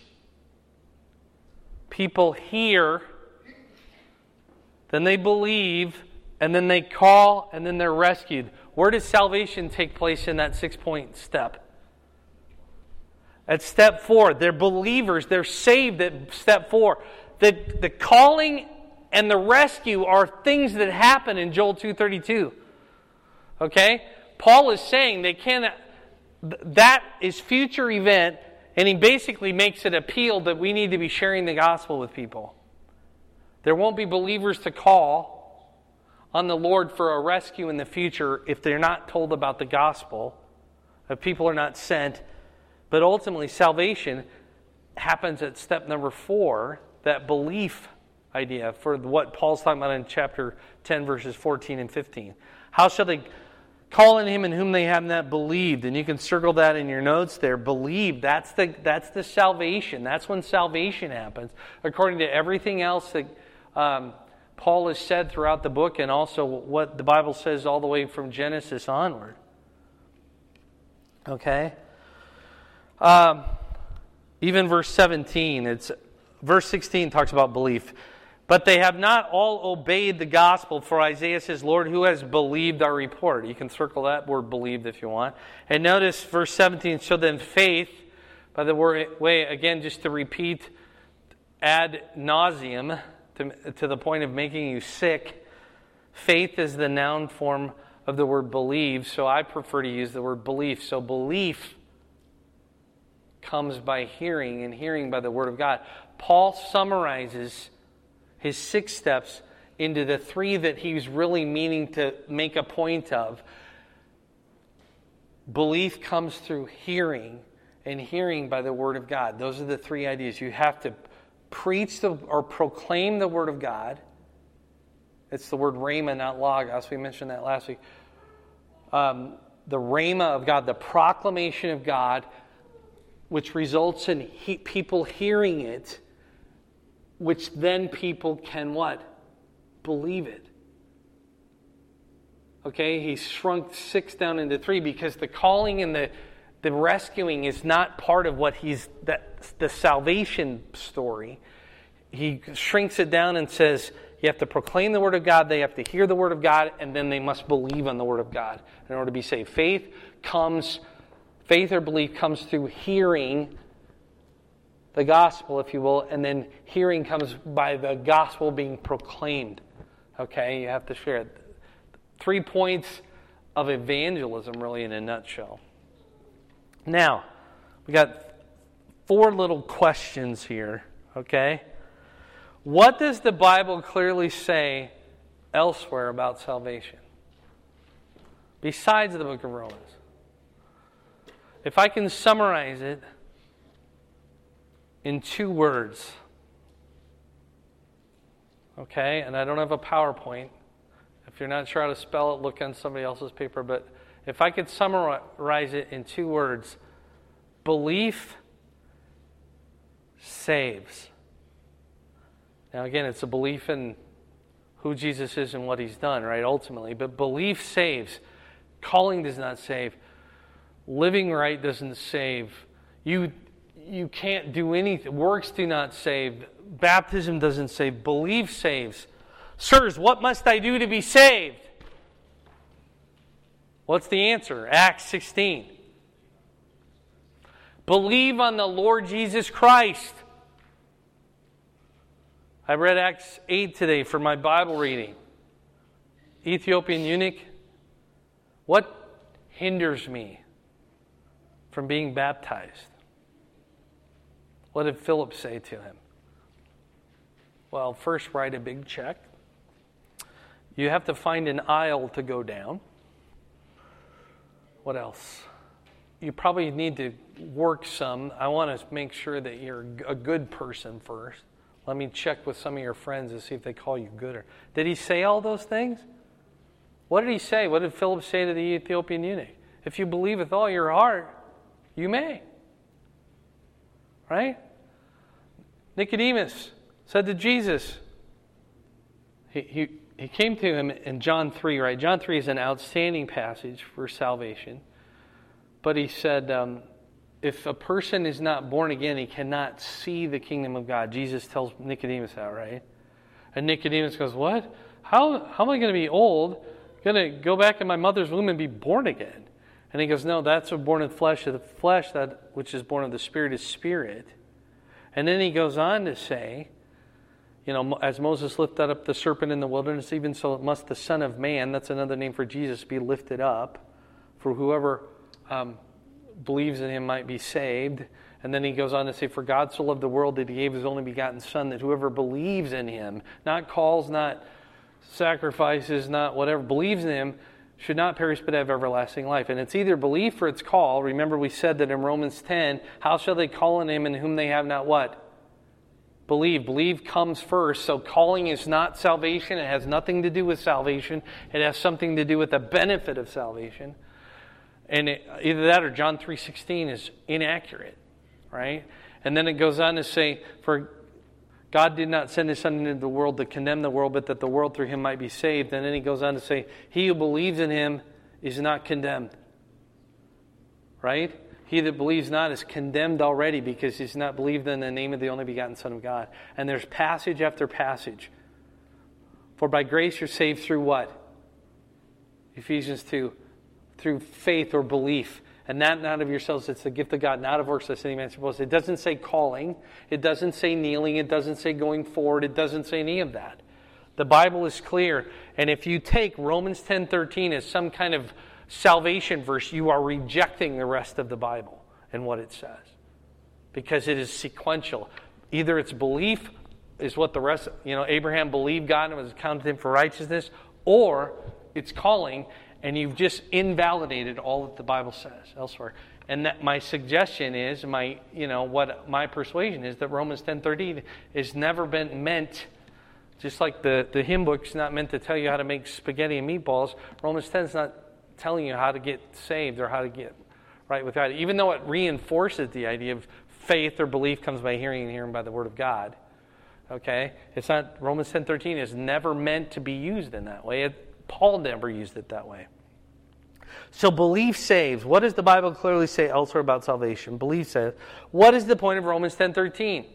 people hear, then they believe, and then they call, and then they're rescued. Where does salvation take place in that six-point step? At step four, they're believers, they're saved at step four. The, the calling and the rescue are things that happen in Joel two thirty-two. Okay? Paul is saying they cannot, that is future event, and he basically makes it appeal that we need to be sharing the gospel with people. There won't be believers to call on the Lord for a rescue in the future if they're not told about the gospel, if people are not sent. But ultimately, salvation happens at step number four, that belief idea, for what Paul's talking about in chapter ten, verses fourteen and fifteen. How shall they call on him in whom they have not believed? And you can circle that in your notes there. Believe, that's the, that's the salvation. That's when salvation happens, according to everything else that um, Paul has said throughout the book, and also what the Bible says all the way from Genesis onward. Okay? Um, even verse seventeen, it's verse sixteen talks about belief. But they have not all obeyed the gospel, for Isaiah says, Lord, who has believed our report? You can circle that word believed if you want. And notice verse seventeen, so then faith, by the way, again, just to repeat, ad nauseum, to, to the point of making you sick, faith is the noun form of the word believe, so I prefer to use the word belief. So belief comes by hearing, and hearing by the word of God. Paul summarizes his six steps into the three that he's really meaning to make a point of. Belief comes through hearing, and hearing by the word of God. Those are the three ideas. You have to preach the, or proclaim the word of God. It's the word rhema, not logos. We mentioned that last week. Um, the rhema of God, the proclamation of God, which results in he, people hearing it, which then people can what? Believe it. Okay, he shrunk six down into three because the calling and the the rescuing is not part of what he's, that, the salvation story. He shrinks it down and says, you have to proclaim the Word of God, they have to hear the Word of God, and then they must believe on the Word of God in order to be saved. Faith comes, faith or belief comes through hearing the gospel, if you will, and then hearing comes by the gospel being proclaimed. Okay, you have to share it. Three points of evangelism, really, in a nutshell. Now, we got four little questions here, okay? What does the Bible clearly say elsewhere about salvation? Besides the book of Romans. If I can summarize it in two words, okay, and I don't have a PowerPoint. If you're not sure how to spell it, look on somebody else's paper. But if I could summarize it in two words, belief saves. Now again, it's a belief in who Jesus is and what He's done, right, ultimately. But belief saves. Calling does not save. Living right doesn't save. You, you can't do anything. Works do not save. Baptism doesn't save. Belief saves. Sirs, what must I do to be saved? What's the answer? Acts sixteen. Believe on the Lord Jesus Christ. I read Acts eight today for my Bible reading. Ethiopian eunuch. What hinders me from being baptized? What did Philip say to him? Well, first write a big check. You have to find an aisle to go down. What else? You probably need to work some. I want to make sure that you're a good person first. Let me check with some of your friends and see if they call you good. Or, did he say all those things? What did he say? What did Philip say to the Ethiopian eunuch? If you believe with all your heart, you may. Right? Nicodemus said to Jesus, he, he, he came to him in John three, right? John three is an outstanding passage for salvation. But he said, um, if a person is not born again, he cannot see the kingdom of God. Jesus tells Nicodemus that, right? And Nicodemus goes, what? How, how am I going to be old, going to go back in my mother's womb and be born again? And he goes, no, that's what born of the flesh. Of the flesh, that which is born of the Spirit is spirit. And then he goes on to say, you know, as Moses lifted up the serpent in the wilderness, even so must the Son of Man, that's another name for Jesus, be lifted up, for whoever um, believes in him might be saved. And then he goes on to say, for God so loved the world that he gave his only begotten Son, that whoever believes in him, not calls, not sacrifices, not whatever, believes in him, should not perish but have everlasting life. And it's either belief or it's call. Remember we said that in Romans ten, how shall they call on him in whom they have not what? Believe. Believe comes first. So calling is not salvation. It has nothing to do with salvation. It has something to do with the benefit of salvation. And it, either that or John three sixteen is inaccurate, right? And then it goes on to say, for God did not send his Son into the world to condemn the world, but that the world through him might be saved. And then he goes on to say, he who believes in him is not condemned. Right? He that believes not is condemned already because he's not believed in the name of the only begotten Son of God. And there's passage after passage. For by grace you're saved through what? Ephesians two. Through faith or belief. And that not of yourselves, it's the gift of God, not of works, lest any man should boast. It doesn't say calling. It doesn't say kneeling. It doesn't say going forward. It doesn't say any of that. The Bible is clear. And if you take Romans ten thirteen as some kind of salvation verse, you are rejecting the rest of the Bible and what it says. Because it is sequential. Either it's belief is what the rest, you know, Abraham believed God and was counted to him for righteousness, or it's calling. And you've just invalidated all that the Bible says elsewhere. And that my suggestion is, my you know, what my persuasion is that Romans ten thirteen has never been meant, just like the, the hymn book's not meant to tell you how to make spaghetti and meatballs, Romans ten is not telling you how to get saved or how to get right with God. Even though it reinforces the idea of faith or belief comes by hearing and hearing by the Word of God. Okay? It's not, Romans ten thirteen is never meant to be used in that way. It, Paul never used it that way. So belief saves. What does the Bible clearly say elsewhere about salvation? Belief saves. What is the point of Romans ten thirteen?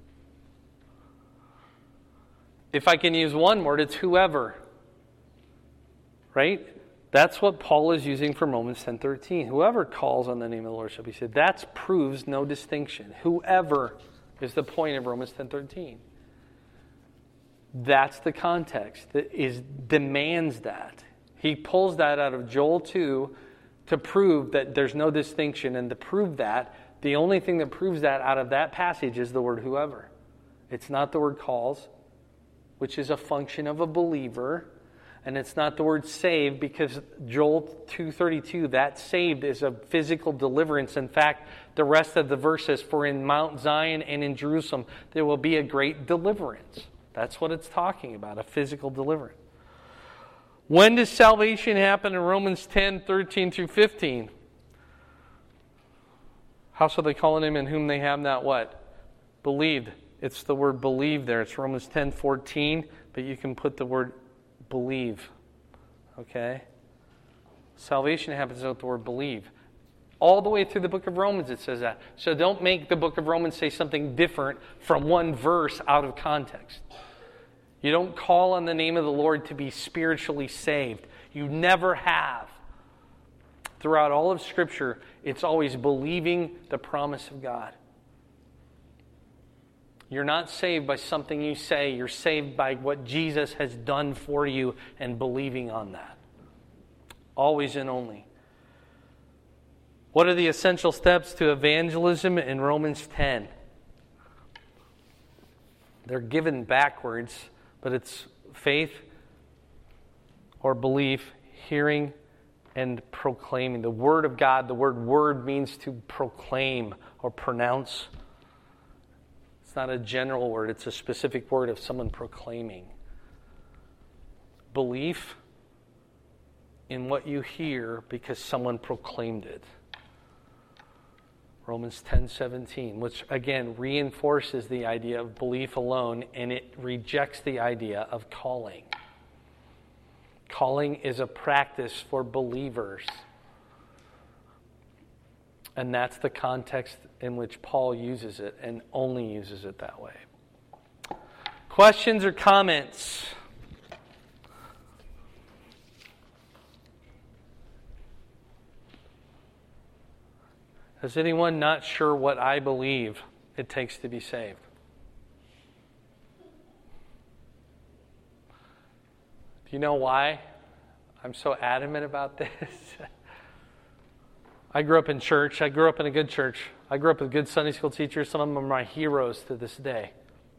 If I can use one word, it's whoever. Right? That's what Paul is using for Romans ten thirteen. Whoever calls on the name of the Lord shall be saved. That proves no distinction. Whoever is the point of Romans ten thirteen. That's the context that is demands that. He pulls that out of Joel two to prove that there's no distinction, and to prove that, the only thing that proves that out of that passage is the word whoever. It's not the word calls, which is a function of a believer, and it's not the word saved, because Joel two thirty-two, that saved is a physical deliverance. In fact, the rest of the verse says, for in Mount Zion and in Jerusalem there will be a great deliverance. That's what it's talking about, a physical deliverance. When does salvation happen in Romans ten thirteen through fifteen? How shall they call on him in whom they have not what? Believed. It's the word believe there. It's Romans ten fourteen, but you can put the word believe. Okay? Salvation happens with the word believe. All the way through the book of Romans it says that. So don't make the book of Romans say something different from one verse out of context. You don't call on the name of the Lord to be spiritually saved. You never have. Throughout all of Scripture, it's always believing the promise of God. You're not saved by something you say. You're saved by what Jesus has done for you and believing on that. Always and only. What are the essential steps to evangelism in Romans ten? They're given backwards, but it's faith or belief, hearing and proclaiming. The Word of God, the word word means to proclaim or pronounce. It's not a general word, it's a specific word of someone proclaiming. Belief in what you hear because someone proclaimed it. Romans ten seventeen, which again reinforces the idea of belief alone, and it rejects the idea of calling. Calling is a practice for believers. And that's the context in which Paul uses it, and only uses it that way. Questions or comments? Is anyone not sure what I believe it takes to be saved? Do you know why I'm so adamant about this? I grew up in church. I grew up in a good church. I grew up with good Sunday school teachers. Some of them are my heroes to this day.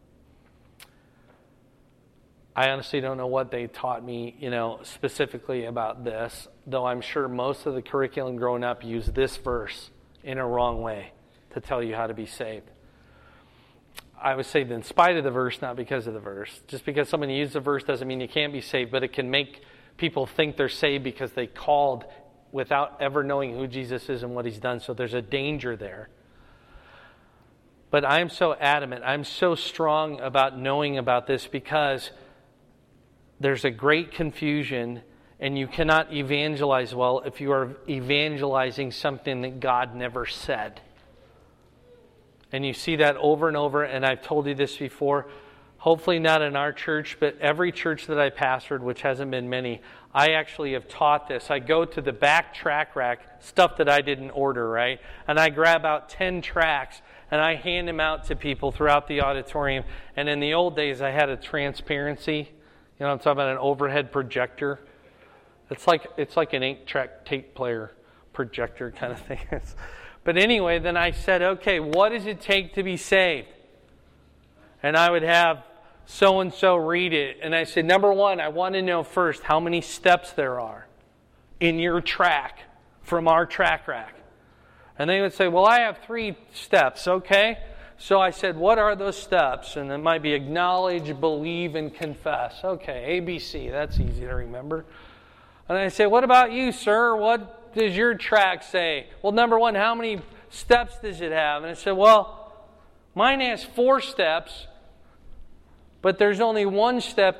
I honestly don't know what they taught me, you know, specifically about this, though I'm sure most of the curriculum growing up used this verse in a wrong way to tell you how to be saved. I was saved in spite of the verse, not because of the verse. Just because someone used the verse doesn't mean you can't be saved, but it can make people think they're saved because they called without ever knowing who Jesus is and what he's done. So there's a danger there. But I'm so adamant, I'm so strong about knowing about this because there's a great confusion, and you cannot evangelize well if you are evangelizing something that God never said. And you see that over and over, and I've told you this before, hopefully not in our church, but every church that I pastored, which hasn't been many, I actually have taught this. I go to the back track rack, stuff that I didn't order, right? And I grab out ten tracts, and I hand them out to people throughout the auditorium. And in the old days, I had a transparency. You know, I'm talking about an overhead projector. It's like it's like an eight-track tape player projector kind of thing. But anyway, then I said, okay, what does it take to be saved? And I would have so-and-so read it. And I said, number one, I want to know first how many steps there are in your track from our track rack. And they would say, well, I have three steps, okay? So I said, what are those steps? And it might be acknowledge, believe, and confess. Okay, A B C, that's easy to remember. And I say, what about you, sir? What does your track say? Well, number one, how many steps does it have? And I said, well, mine has four steps, but there's only one step that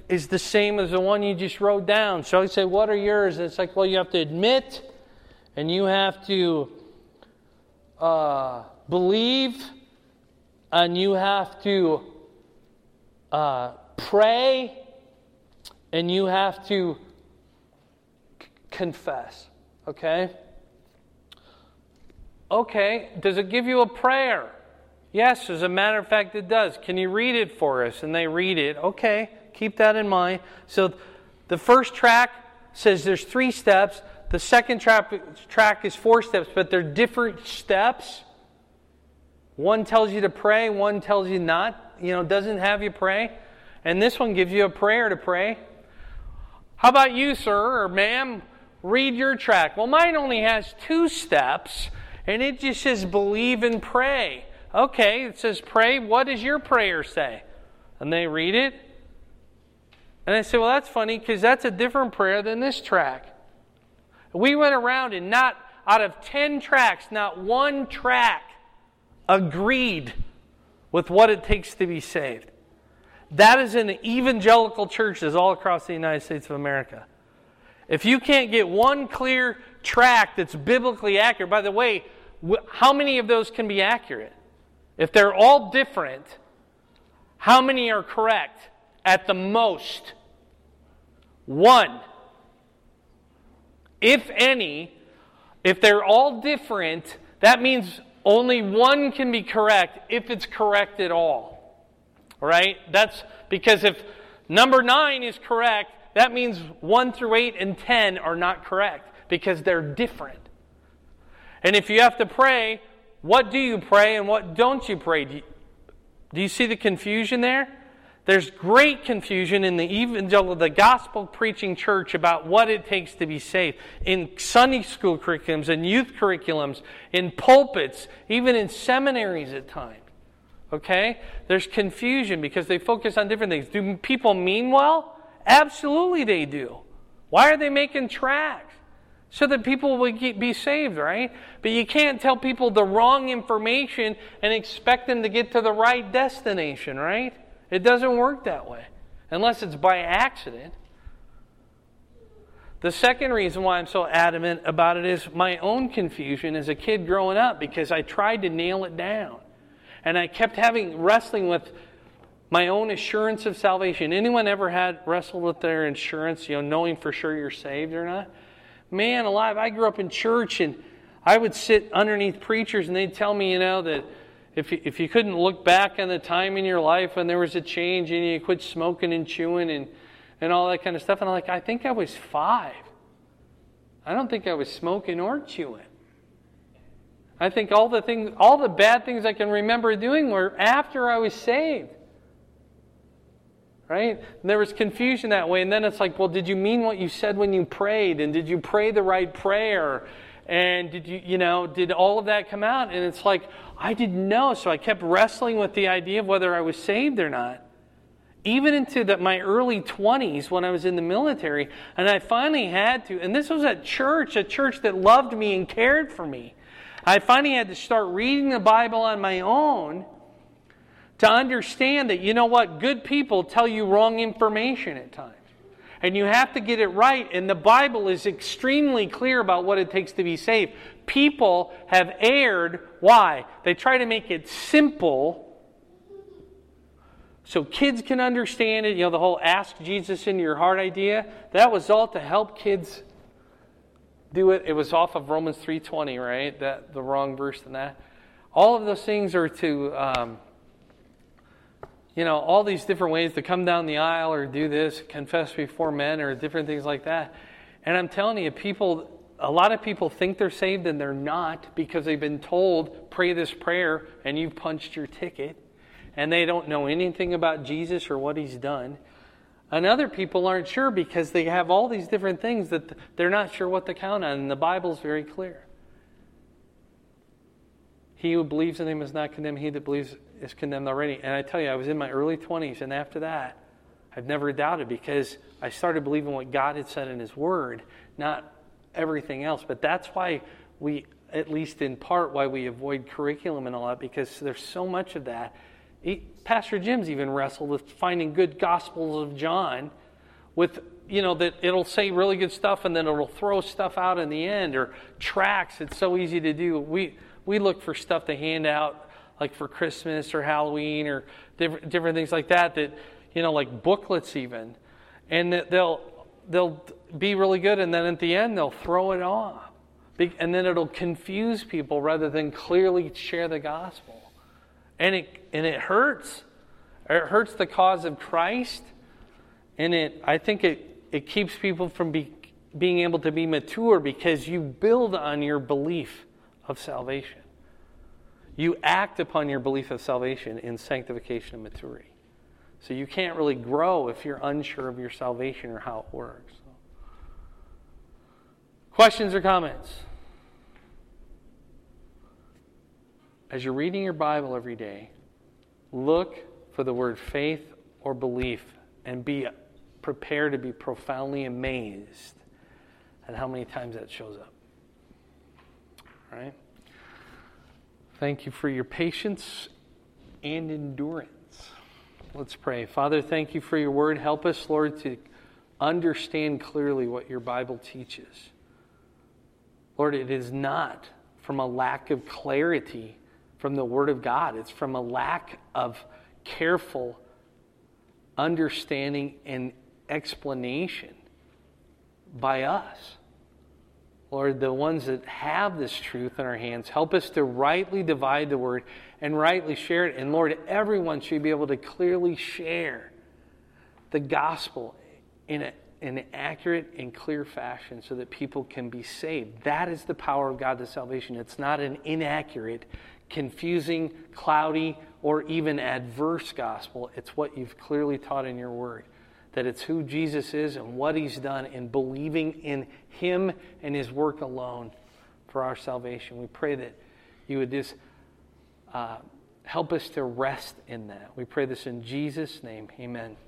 is the same as the one you just wrote down. So I say, what are yours? And it's like, well, you have to admit, and you have to uh, believe, and you have to uh, pray, and you have to c- confess. Okay? Okay, does it give you a prayer? Yes, as a matter of fact, it does. Can you read it for us? And they read it. Okay, keep that in mind. So the first track says there's three steps. The second track, track is four steps, but they're different steps. One tells you to pray, one tells you not. You know, doesn't have you pray. And this one gives you a prayer to pray. How about you, sir or ma'am? Read your track. Well, mine only has two steps, and it just says believe and pray. Okay, it says pray. What does your prayer say? And they read it. And I say, well, that's funny because that's a different prayer than this track. We went around and not out of ten tracks, not one track agreed with what it takes to be saved. That is in evangelical churches all across the United States of America. If you can't get one clear track that's biblically accurate, by the way, how many of those can be accurate? If they're all different, how many are correct? At the most, one. If any, if they're all different, that means only one can be correct if it's correct at all. All right? That's because if number nine is correct, that means one through eight and ten are not correct because they're different. And if you have to pray, what do you pray and what don't you pray? Do you, do you see the confusion there? There's great confusion in the evangelical, the gospel preaching church about what it takes to be saved. In Sunday school curriculums, in youth curriculums, in pulpits, even in seminaries at times. Okay? There's confusion because they focus on different things. Do people mean well? Absolutely they do. Why are they making tracts? So that people will be saved, right? But you can't tell people the wrong information and expect them to get to the right destination, right? It doesn't work that way. Unless it's by accident. The second reason why I'm so adamant about it is my own confusion as a kid growing up because I tried to nail it down. And I kept having, wrestling with my own assurance of salvation. Anyone ever had wrestled with their insurance, you know, knowing for sure you're saved or not? Man alive, I grew up in church and I would sit underneath preachers and they'd tell me, you know, that if you, if you couldn't look back on the time in your life when there was a change and you quit smoking and chewing and, and all that kind of stuff. And I'm like, I think I was five. I don't think I was smoking or chewing. I think all the things, all the bad things I can remember doing were after I was saved. Right? And there was confusion that way. And then it's like, well, did you mean what you said when you prayed? And did you pray the right prayer? And did you, you know, did all of that come out? And it's like, I didn't know. So I kept wrestling with the idea of whether I was saved or not. Even into the, my early twenties when I was in the military. And I finally had to, and this was at church, a church that loved me and cared for me. I finally had to start reading the Bible on my own to understand that, you know what, good people tell you wrong information at times. And you have to get it right. And the Bible is extremely clear about what it takes to be saved. People have erred. Why? They try to make it simple so kids can understand it. You know, the whole ask Jesus into your heart idea. That was all to help kids do it. It was off of Romans three twenty, right? That the wrong verse in that. All of those things are to... Um, You know, all these different ways to come down the aisle or do this, confess before men or different things like that. And I'm telling you, people, a lot of people think they're saved and they're not because they've been told, pray this prayer and you've punched your ticket. And they don't know anything about Jesus or what He's done. And other people aren't sure because they have all these different things that they're not sure what to count on. And the Bible's very clear. He who believes in Him is not condemned. He that believes is condemned already. And I tell you, I was in my early twenties, and after that, I've never doubted because I started believing what God had said in His Word, not everything else. But that's why we, at least in part, why we avoid curriculum and all that, because there's so much of that He, Pastor Jim's even wrestled with finding good Gospels of John with, you know, that it'll say really good stuff and then it'll throw stuff out in the end, or tracts. It's so easy to do. We we look for stuff to hand out, like for Christmas or Halloween or different, different things like that, that, you know, like booklets even. And that they'll they'll be really good, and then at the end they'll throw it off. And then it'll confuse people rather than clearly share the gospel. And it and it hurts. It hurts the cause of Christ. And it I think it, it keeps people from be, being able to be mature, because you build on your belief of salvation. You act upon your belief of salvation in sanctification and maturity. So you can't really grow if you're unsure of your salvation or how it works. Questions or comments? As you're reading your Bible every day, look for the word faith or belief and be prepared to be profoundly amazed at how many times that shows up. All right? Thank you for your patience and endurance. Let's pray. Father, thank you for your word. Help us, Lord, to understand clearly what your Bible teaches. Lord, it is not from a lack of clarity from the Word of God. It's from a lack of careful understanding and explanation by us. Lord, the ones that have this truth in our hands, help us to rightly divide the Word and rightly share it. And Lord, everyone should be able to clearly share the gospel in a in an accurate and clear fashion so that people can be saved. That is the power of God to salvation. It's not an inaccurate, confusing, cloudy, or even adverse gospel. It's what you've clearly taught in your word. That it's who Jesus is and what he's done, and believing in him and his work alone for our salvation. We pray that you would just uh, help us to rest in that. We pray this in Jesus' name. Amen.